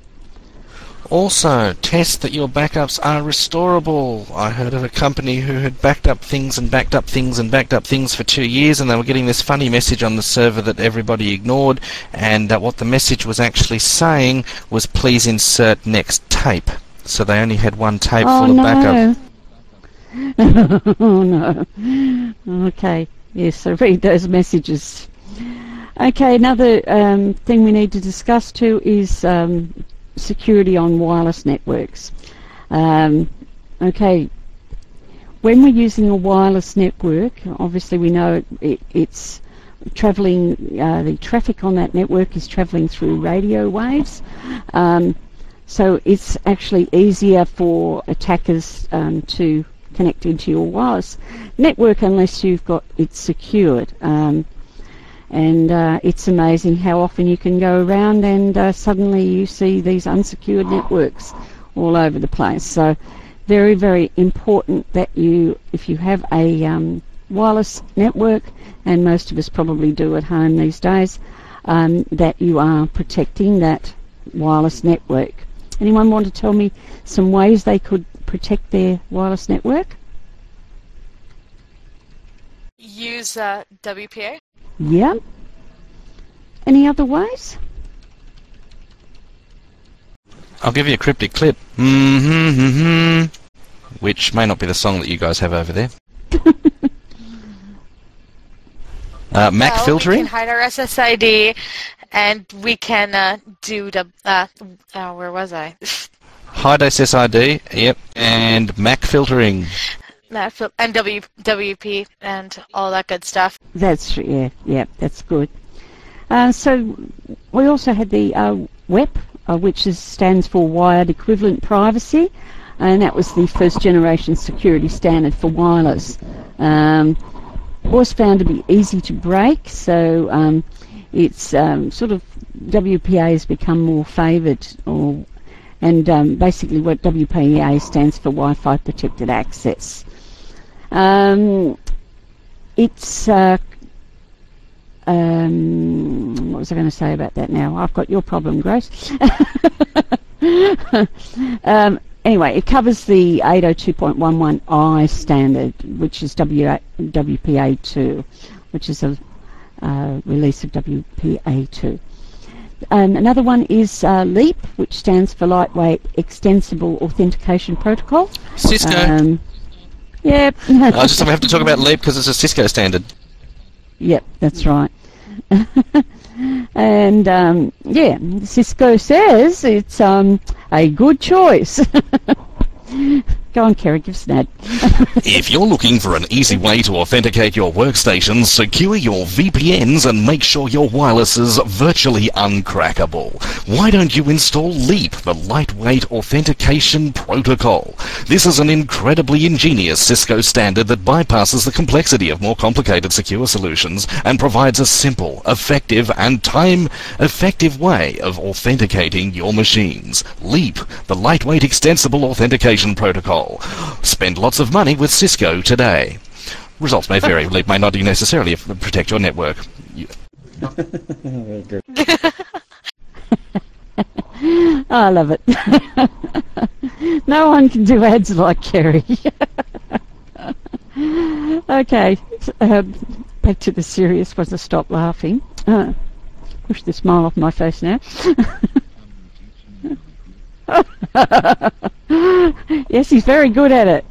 B: Also, test that your backups are restorable. I heard of a company who had backed up things and backed up things and backed up things for two years, and they were getting this funny message on the server that everybody ignored, and uh, what the message was actually saying was, please insert next tape. So they only had one tape
A: oh,
B: full
A: no.
B: of backup.
A: Oh no. Okay, yes, so read those messages. Okay, another um, thing we need to discuss too is um, security on wireless networks. Um, okay, when we're using a wireless network, obviously we know it, it, it's travelling, uh, the traffic on that network is travelling through radio waves. Um, so it's actually easier for attackers um, to connect into your wireless network unless you've got it secured. Um, and uh, it's amazing how often you can go around and uh, suddenly you see these unsecured networks all over the place. So very, very important that you, if you have a um, wireless network, and most of us probably do at home these days, um, that you are protecting that wireless network. Anyone want to tell me some ways they could protect their wireless network?
C: Use uh, W P A.
A: Yeah. Any other ways?
B: I'll give you a cryptic clip. Mm-hmm, which may not be the song that you guys have over there. uh, Mac
C: well,
B: filtering.
C: We can hide our S S I D, and we can uh, do the. Uh, uh, where was I?
B: Hide S S I D. Yep. And Mac filtering.
C: Mac fil and W WP and all that good stuff.
A: That's yeah, yeah, that's good. Uh, so we also had the uh, W E P, uh, which is, stands for Wired Equivalent Privacy, and that was the first generation security standard for wireless. Um, was found to be easy to break, so um, it's um, sort of W P A has become more favoured, or and um, basically what W P A stands for Wi-Fi Protected Access. Um, it's uh, um, what was I going to say about that now? I've got your problem, Grace. um, anyway, it covers the eight oh two dot eleven I standard, which is W P A two, which is a uh, release of W P A two. Um, another one is uh, LEAP, which stands for Lightweight Extensible Authentication Protocol.
B: Cisco.
A: Um, Yep.
B: I just have to talk about LEAP because it's a Cisco standard.
A: Yep, that's right. And um, yeah, Cisco says it's um, a good choice. Go on, Kerry, give us an ad.
I: If you're looking for an easy way to authenticate your workstations, secure your V P Ns and make sure your wireless is virtually uncrackable, why don't you install LEAP, the Lightweight Authentication Protocol? This is an incredibly ingenious Cisco standard that bypasses the complexity of more complicated secure solutions and provides a simple, effective, and time-effective way of authenticating your machines. LEAP, the Lightweight Extensible Authentication Protocol. Spend lots of money with Cisco today. Results may vary. LEAP may not necessarily protect your network. You...
A: I love it. No one can do ads like Kerry. Okay, uh, back to the serious ones to stop laughing. Uh, push the smile off my face now. Yes, he's very good at it.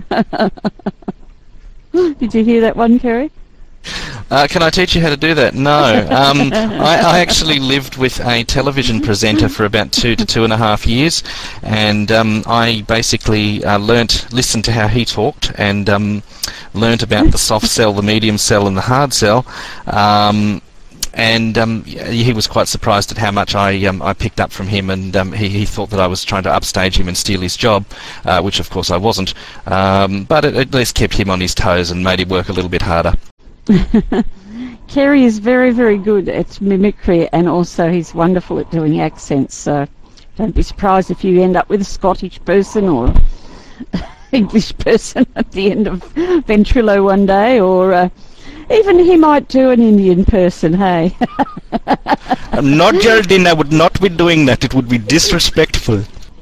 A: Did you hear that one, Kerry?
B: Uh, can I teach you how to do that? No. Um, I, I actually lived with a television presenter for about two to two and a half years, and um, I basically uh, learnt, listened to how he talked, and um, learnt about the soft sell, the medium sell, and the hard sell. Um, And um, he was quite surprised at how much I um, I picked up from him, and um, he, he thought that I was trying to upstage him and steal his job, uh, which of course I wasn't. Um, but it at least kept him on his toes and made him work a little bit harder.
A: Kerry is very, very good at mimicry, and also he's wonderful at doing accents. So don't be surprised if you end up with a Scottish person or English person at the end of Ventrilo one day, or... Uh, Even he might do an Indian person, hey?
I: Not Geraldine, I would not be doing that. It would be disrespectful.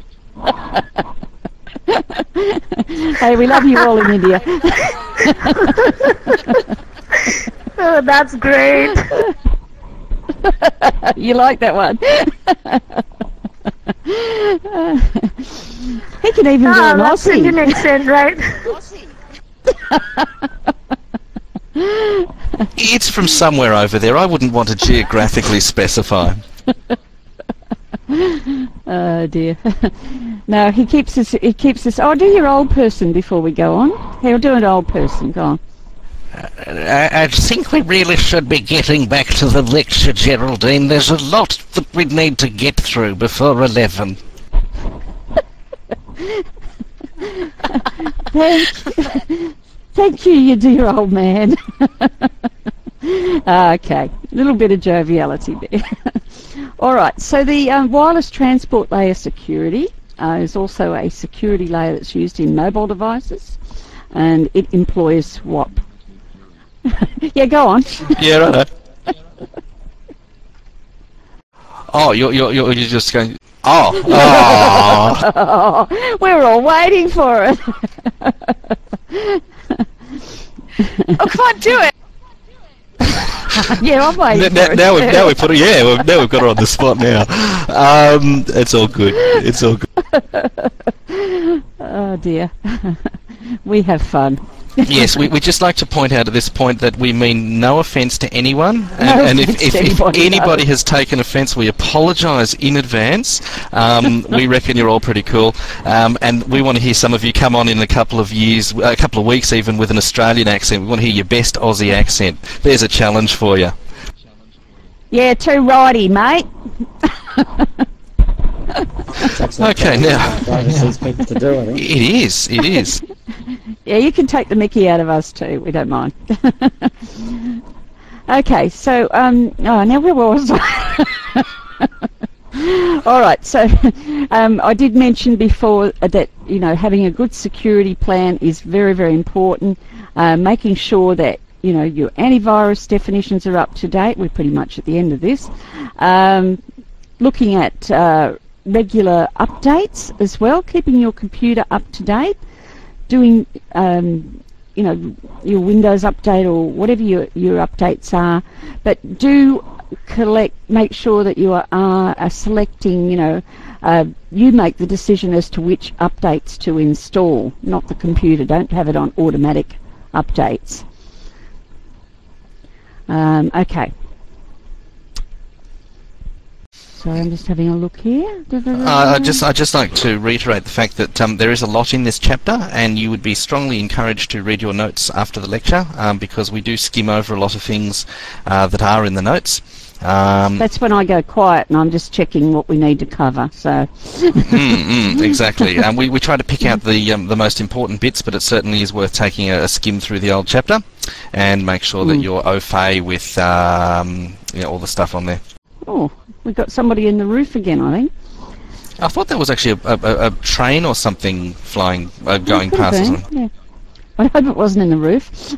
A: Hey, we love you all in India.
J: Oh, that's great.
A: You like that one? He can even
J: ah,
A: do an
J: that's
A: Aussie.
J: Indian accent, right?
B: It's from somewhere over there. I wouldn't want to geographically specify.
A: Oh dear. No, he keeps us. He keeps us. Oh, do your old person before we go on. He'll do an old person. Go on.
I: I, I think we really should be getting back to the lecture, Geraldine. There's a lot that we need to get through before eleven.
A: Thank, thank you, you dear old man. Okay, a little bit of joviality there. All right, so the um, wireless transport layer security uh, is also a security layer that's used in mobile devices, and it employs SWAP. Yeah, go on.
B: Yeah, right. Oh, you're, you're, you're just going... Oh! Oh.
A: Oh, we're all waiting for it.
C: Oh, come on, do it!
A: Yeah, I'm waiting
B: now,
A: for it.
B: now, we've, now we've put it... Yeah, we've, now we've got her on the spot now. Um, it's all good. It's all good.
A: Oh, dear. We have fun.
B: Yes, we we just like to point out at this point that we mean no offence to anyone, and,
A: No
B: and if,
A: offence
B: if,
A: to
B: if
A: anybody,
B: anybody
A: no.
B: has taken offence, we apologise in advance. Um, we reckon you're all pretty cool, um, and we want to hear some of you come on in a couple of years, a couple of weeks even, with an Australian accent. We want to hear your best Aussie accent. There's a challenge for you.
A: Yeah, too righty, mate.
B: Okay, now
G: overseas people to do, I think.
B: it is, it is.
A: Yeah, you can take the mickey out of us too. We don't mind. Okay, so um, oh, now where was I? All right, so um, I did mention before that you know having a good security plan is very, very important. Uh, making sure that you know your antivirus definitions are up to date. We're pretty much at the end of this. Um, looking at uh, regular updates as well, keeping your computer up to date. Doing, um, you know, your Windows update or whatever your your updates are, but do collect. Make sure that you are, are, are selecting. You know, uh, you make the decision as to which updates to install, not the computer. Don't have it on automatic updates. Um, okay. Sorry, I'm just having a look here.
B: Uh, I just, I just like to reiterate the fact that um, there is a lot in this chapter, and you would be strongly encouraged to read your notes after the lecture, um, because we do skim over a lot of things uh, that are in the notes. Um,
A: That's when I go quiet and I'm just checking what we need to cover. So.
B: mm, mm, exactly. Um, we we try to pick out the um, the most important bits, but it certainly is worth taking a, a skim through the old chapter, and make sure that
A: Mm.
B: you're au fait with um, you know, all the stuff on there.
A: Oh, we've got somebody in the roof again, I think.
B: I thought that was actually a, a, a train or something flying, uh, going
A: Could have
B: past
A: been,
B: us.
A: yeah. I hope it wasn't in the roof.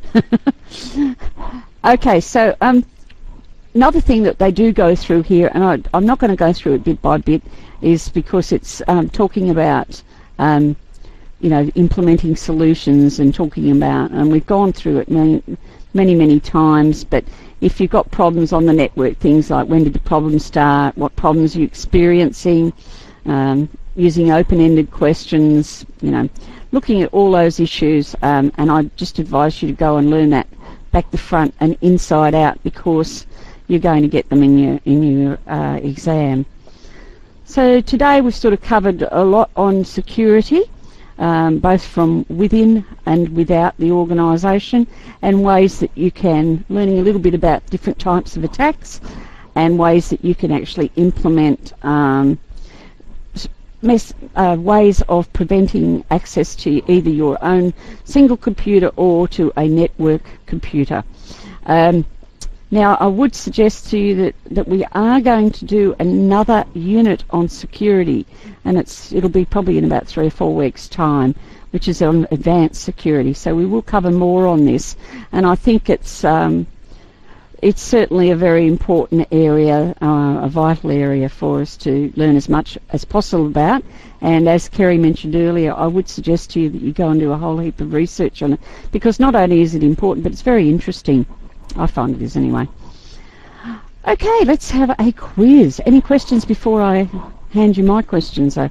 A: Okay, so um, another thing that they do go through here, and I, I'm not going to go through it bit by bit, is because it's um, talking about, um, you know, implementing solutions and talking about, and we've gone through it many, many, many times, but if you've got problems on the network, things like when did the problem start, what problems are you experiencing, um, using open-ended questions, you know, looking at all those issues, um, and I just advise you to go and learn that back to front and inside out, because you're going to get them in your in your uh, exam. So today we've sort of covered a lot on security, um, both from within and without the organisation, and ways that you can, learning a little bit about different types of attacks and ways that you can actually implement um, Mess, uh, ways of preventing access to either your own single computer or to a network computer. Um, now, I would suggest to you that, that we are going to do another unit on security, and it's it'll be probably in about three or four weeks' time, which is on advanced security. So we will cover more on this, and I think it's um, it's certainly a very important area, uh, a vital area for us to learn as much as possible about. And as Kerry mentioned earlier, I would suggest to you that you go and do a whole heap of research on it, because not only is it important, but it's very interesting. I find it is anyway. Okay, let's have a quiz. Any questions before I hand you my questions, though?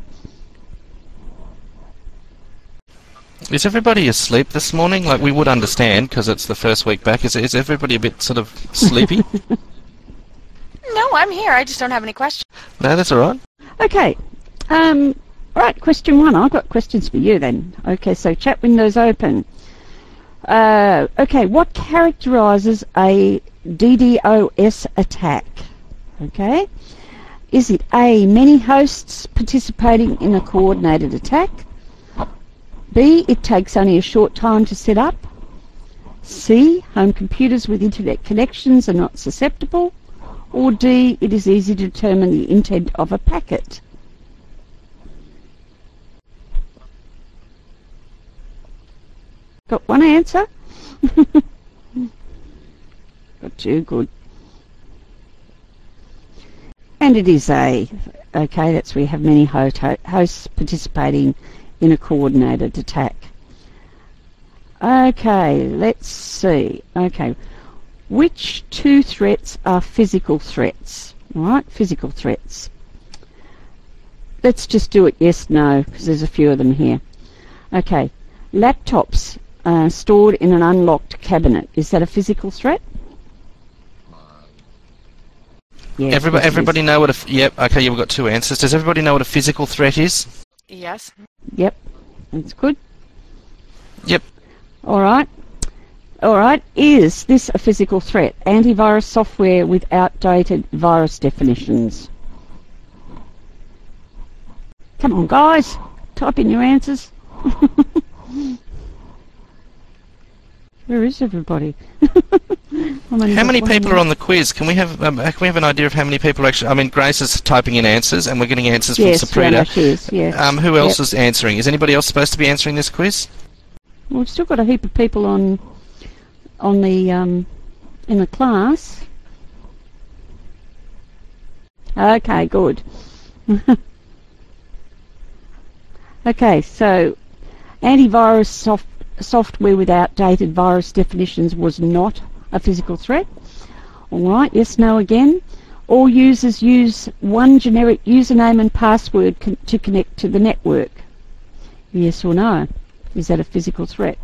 B: Is everybody asleep this morning? Like, we would understand because it's the first week back. Is is everybody a bit sort of sleepy?
C: No, I'm here. I just don't have any questions.
B: No, that's all right.
A: Okay. Um, right, question one. I've got questions for you then. Okay, so chat windows open. Uh, okay, what characterises a DDoS attack? Okay, is it A, many hosts participating in a coordinated attack? B, it takes only a short time to set up? C, home computers with internet connections are not susceptible? Or D, it is easy to determine the intent of a packet? Got one answer? Got two, good. And it is A. Okay, that's where you have many hosts participating in a coordinated attack. Okay, let's see. Okay, which two threats are physical threats? All right, physical threats. Let's just do it yes, no, because there's a few of them here. Okay, laptops uh, stored in an unlocked cabinet. Is that a physical threat?
B: Yes, everybody, everybody know what a... F yep, okay, yeah, we've got two answers. Does everybody know what a physical threat is?
C: Yes.
A: Yep, that's good.
B: Yep.
A: All right. All right. Is this a physical threat? Antivirus software with outdated virus definitions. Come on, guys. Type in your answers. Where is everybody?
B: How many people are on the quiz? Can we have um, can we have an idea of how many people are actually? I mean, Grace is typing in answers, and we're getting answers
A: yes,
B: from Saprita.
A: Yeah, no, she is, yeah.
B: Um, who else
A: yep.
B: is answering? Is anybody else supposed to be answering this quiz?
A: Well, we've still got a heap of people on on the um, in the class. Okay, good. Okay, so antivirus soft, software with outdated virus definitions was not a physical threat. All right, yes, no again. All users use one generic username and password con to connect to the network. Yes or no? Is that a physical threat?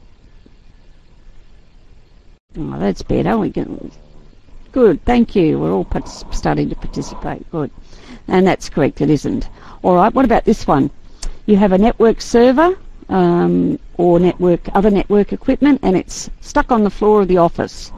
A: Oh, that's better. We can. Good, thank you. We're all starting to participate. Good. And that's correct, it isn't. All right, what about this one? You have a network server um, or network other network equipment, and it's stuck on the floor of the office.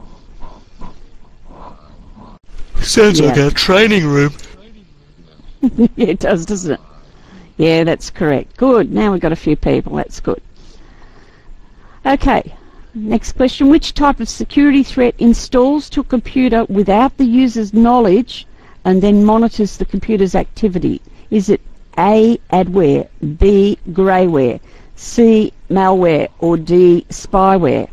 B: Sounds yeah. like a training room.
A: Yeah, it does, doesn't it? Yeah, that's correct. Good. Now we've got a few people. That's good. Okay. Next question. Which type of security threat installs to a computer without the user's knowledge and then monitors the computer's activity? Is it A, adware, B, greyware, C, malware, or D, spyware?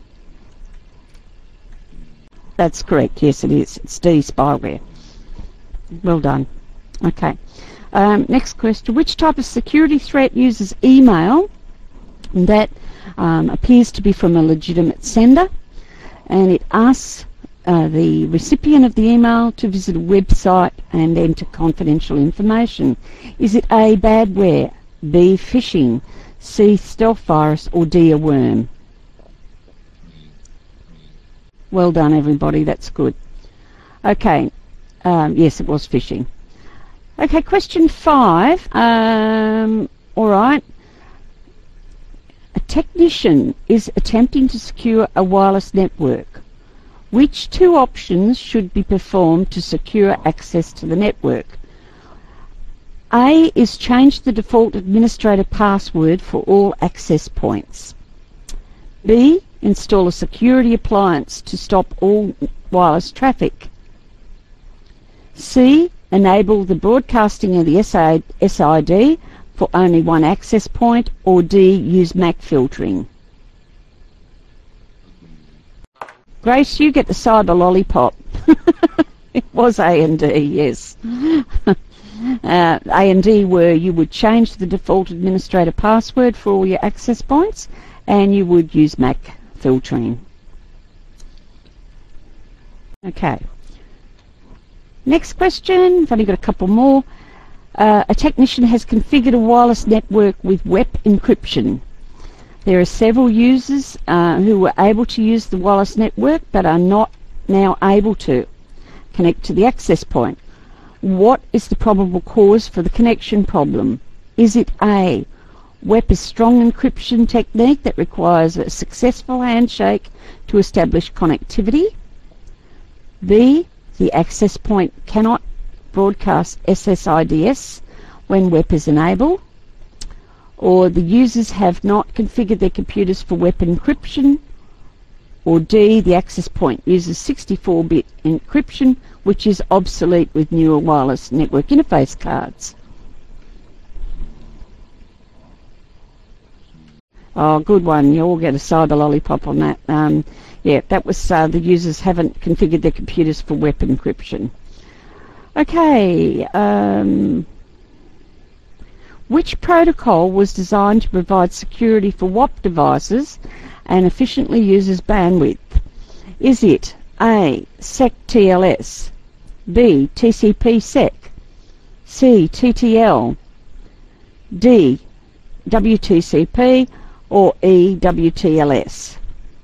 A: That's correct. Yes, it is. It's D, spyware. Well done. Okay. Um, next question. Which type of security threat uses email that um, appears to be from a legitimate sender, and it asks uh, the recipient of the email to visit a website and enter confidential information? Is it A, badware, B, phishing, C, stealth virus, or D, a worm? Well done, everybody. That's good. Okay. Um, yes, it was phishing. Okay, question five. Um, all right. A technician is attempting to secure a wireless network. Which two options should be performed to secure access to the network? A is change the default administrator password for all access points. B, install a security appliance to stop all wireless traffic. C, enable the broadcasting of the S I D for only one access point, or D, use M A C filtering. Grace, you get the cyber lollipop. It was A and D, yes. uh, A and D were you would change the default administrator password for all your access points, and you would use M A C filtering. Okay. Next question. I've only got a couple more. Uh, a technician has configured a wireless network with W E P encryption. There are several users uh, who were able to use the wireless network but are not now able to connect to the access point. What is the probable cause for the connection problem? Is it A, W E P is a strong encryption technique that requires a successful handshake to establish connectivity. B, the access point cannot broadcast S S I D S when W E P is enabled. Or the users have not configured their computers for W E P encryption. Or D, the access point uses sixty-four bit encryption, which is obsolete with newer wireless network interface cards. Oh, good one. You all get a cyber lollipop on that. Um, yeah, that was uh, the users haven't configured their computers for W E P encryption. Okay. Um, which protocol was designed to provide security for W A P devices and efficiently uses bandwidth? Is it A, SecTLS, B, T C P sec, C, T T L, D, W T C P, or E, W T L S?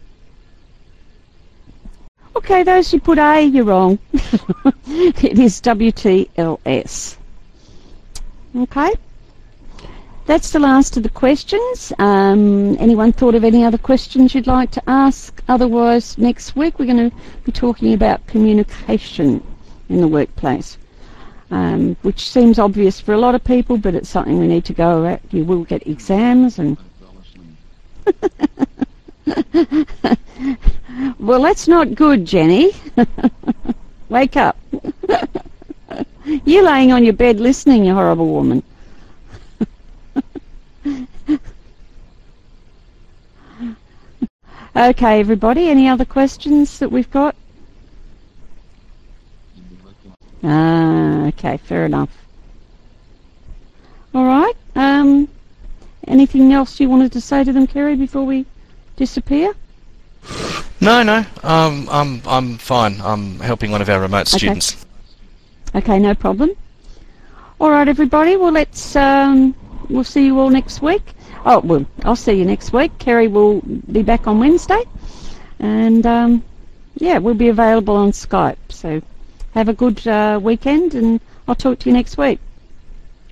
A: Okay, those who put A, you're wrong. It is W T L S. Okay, that's the last of the questions. Um, anyone thought of any other questions you'd like to ask? Otherwise, next week we're going to be talking about communication in the workplace, um, which seems obvious for a lot of people, but it's something we need to go at. You will get exams and... Well, that's not good, Jenny. Wake up. You're laying on your bed listening, you horrible woman. Okay, everybody, any other questions that we've got? Ah, okay, fair enough. All right. Um, anything else you wanted to say to them, Kerry, before we disappear?
B: No, no. Um, I'm I'm fine. I'm helping one of our remote
A: okay.
B: students.
A: Okay, no problem. All right, everybody. Well, let's um, we'll see you all next week. Oh, well, I'll see you next week. Kerry will be back on Wednesday, and um, yeah, we'll be available on Skype. So have a good uh, weekend, and I'll talk to you next week.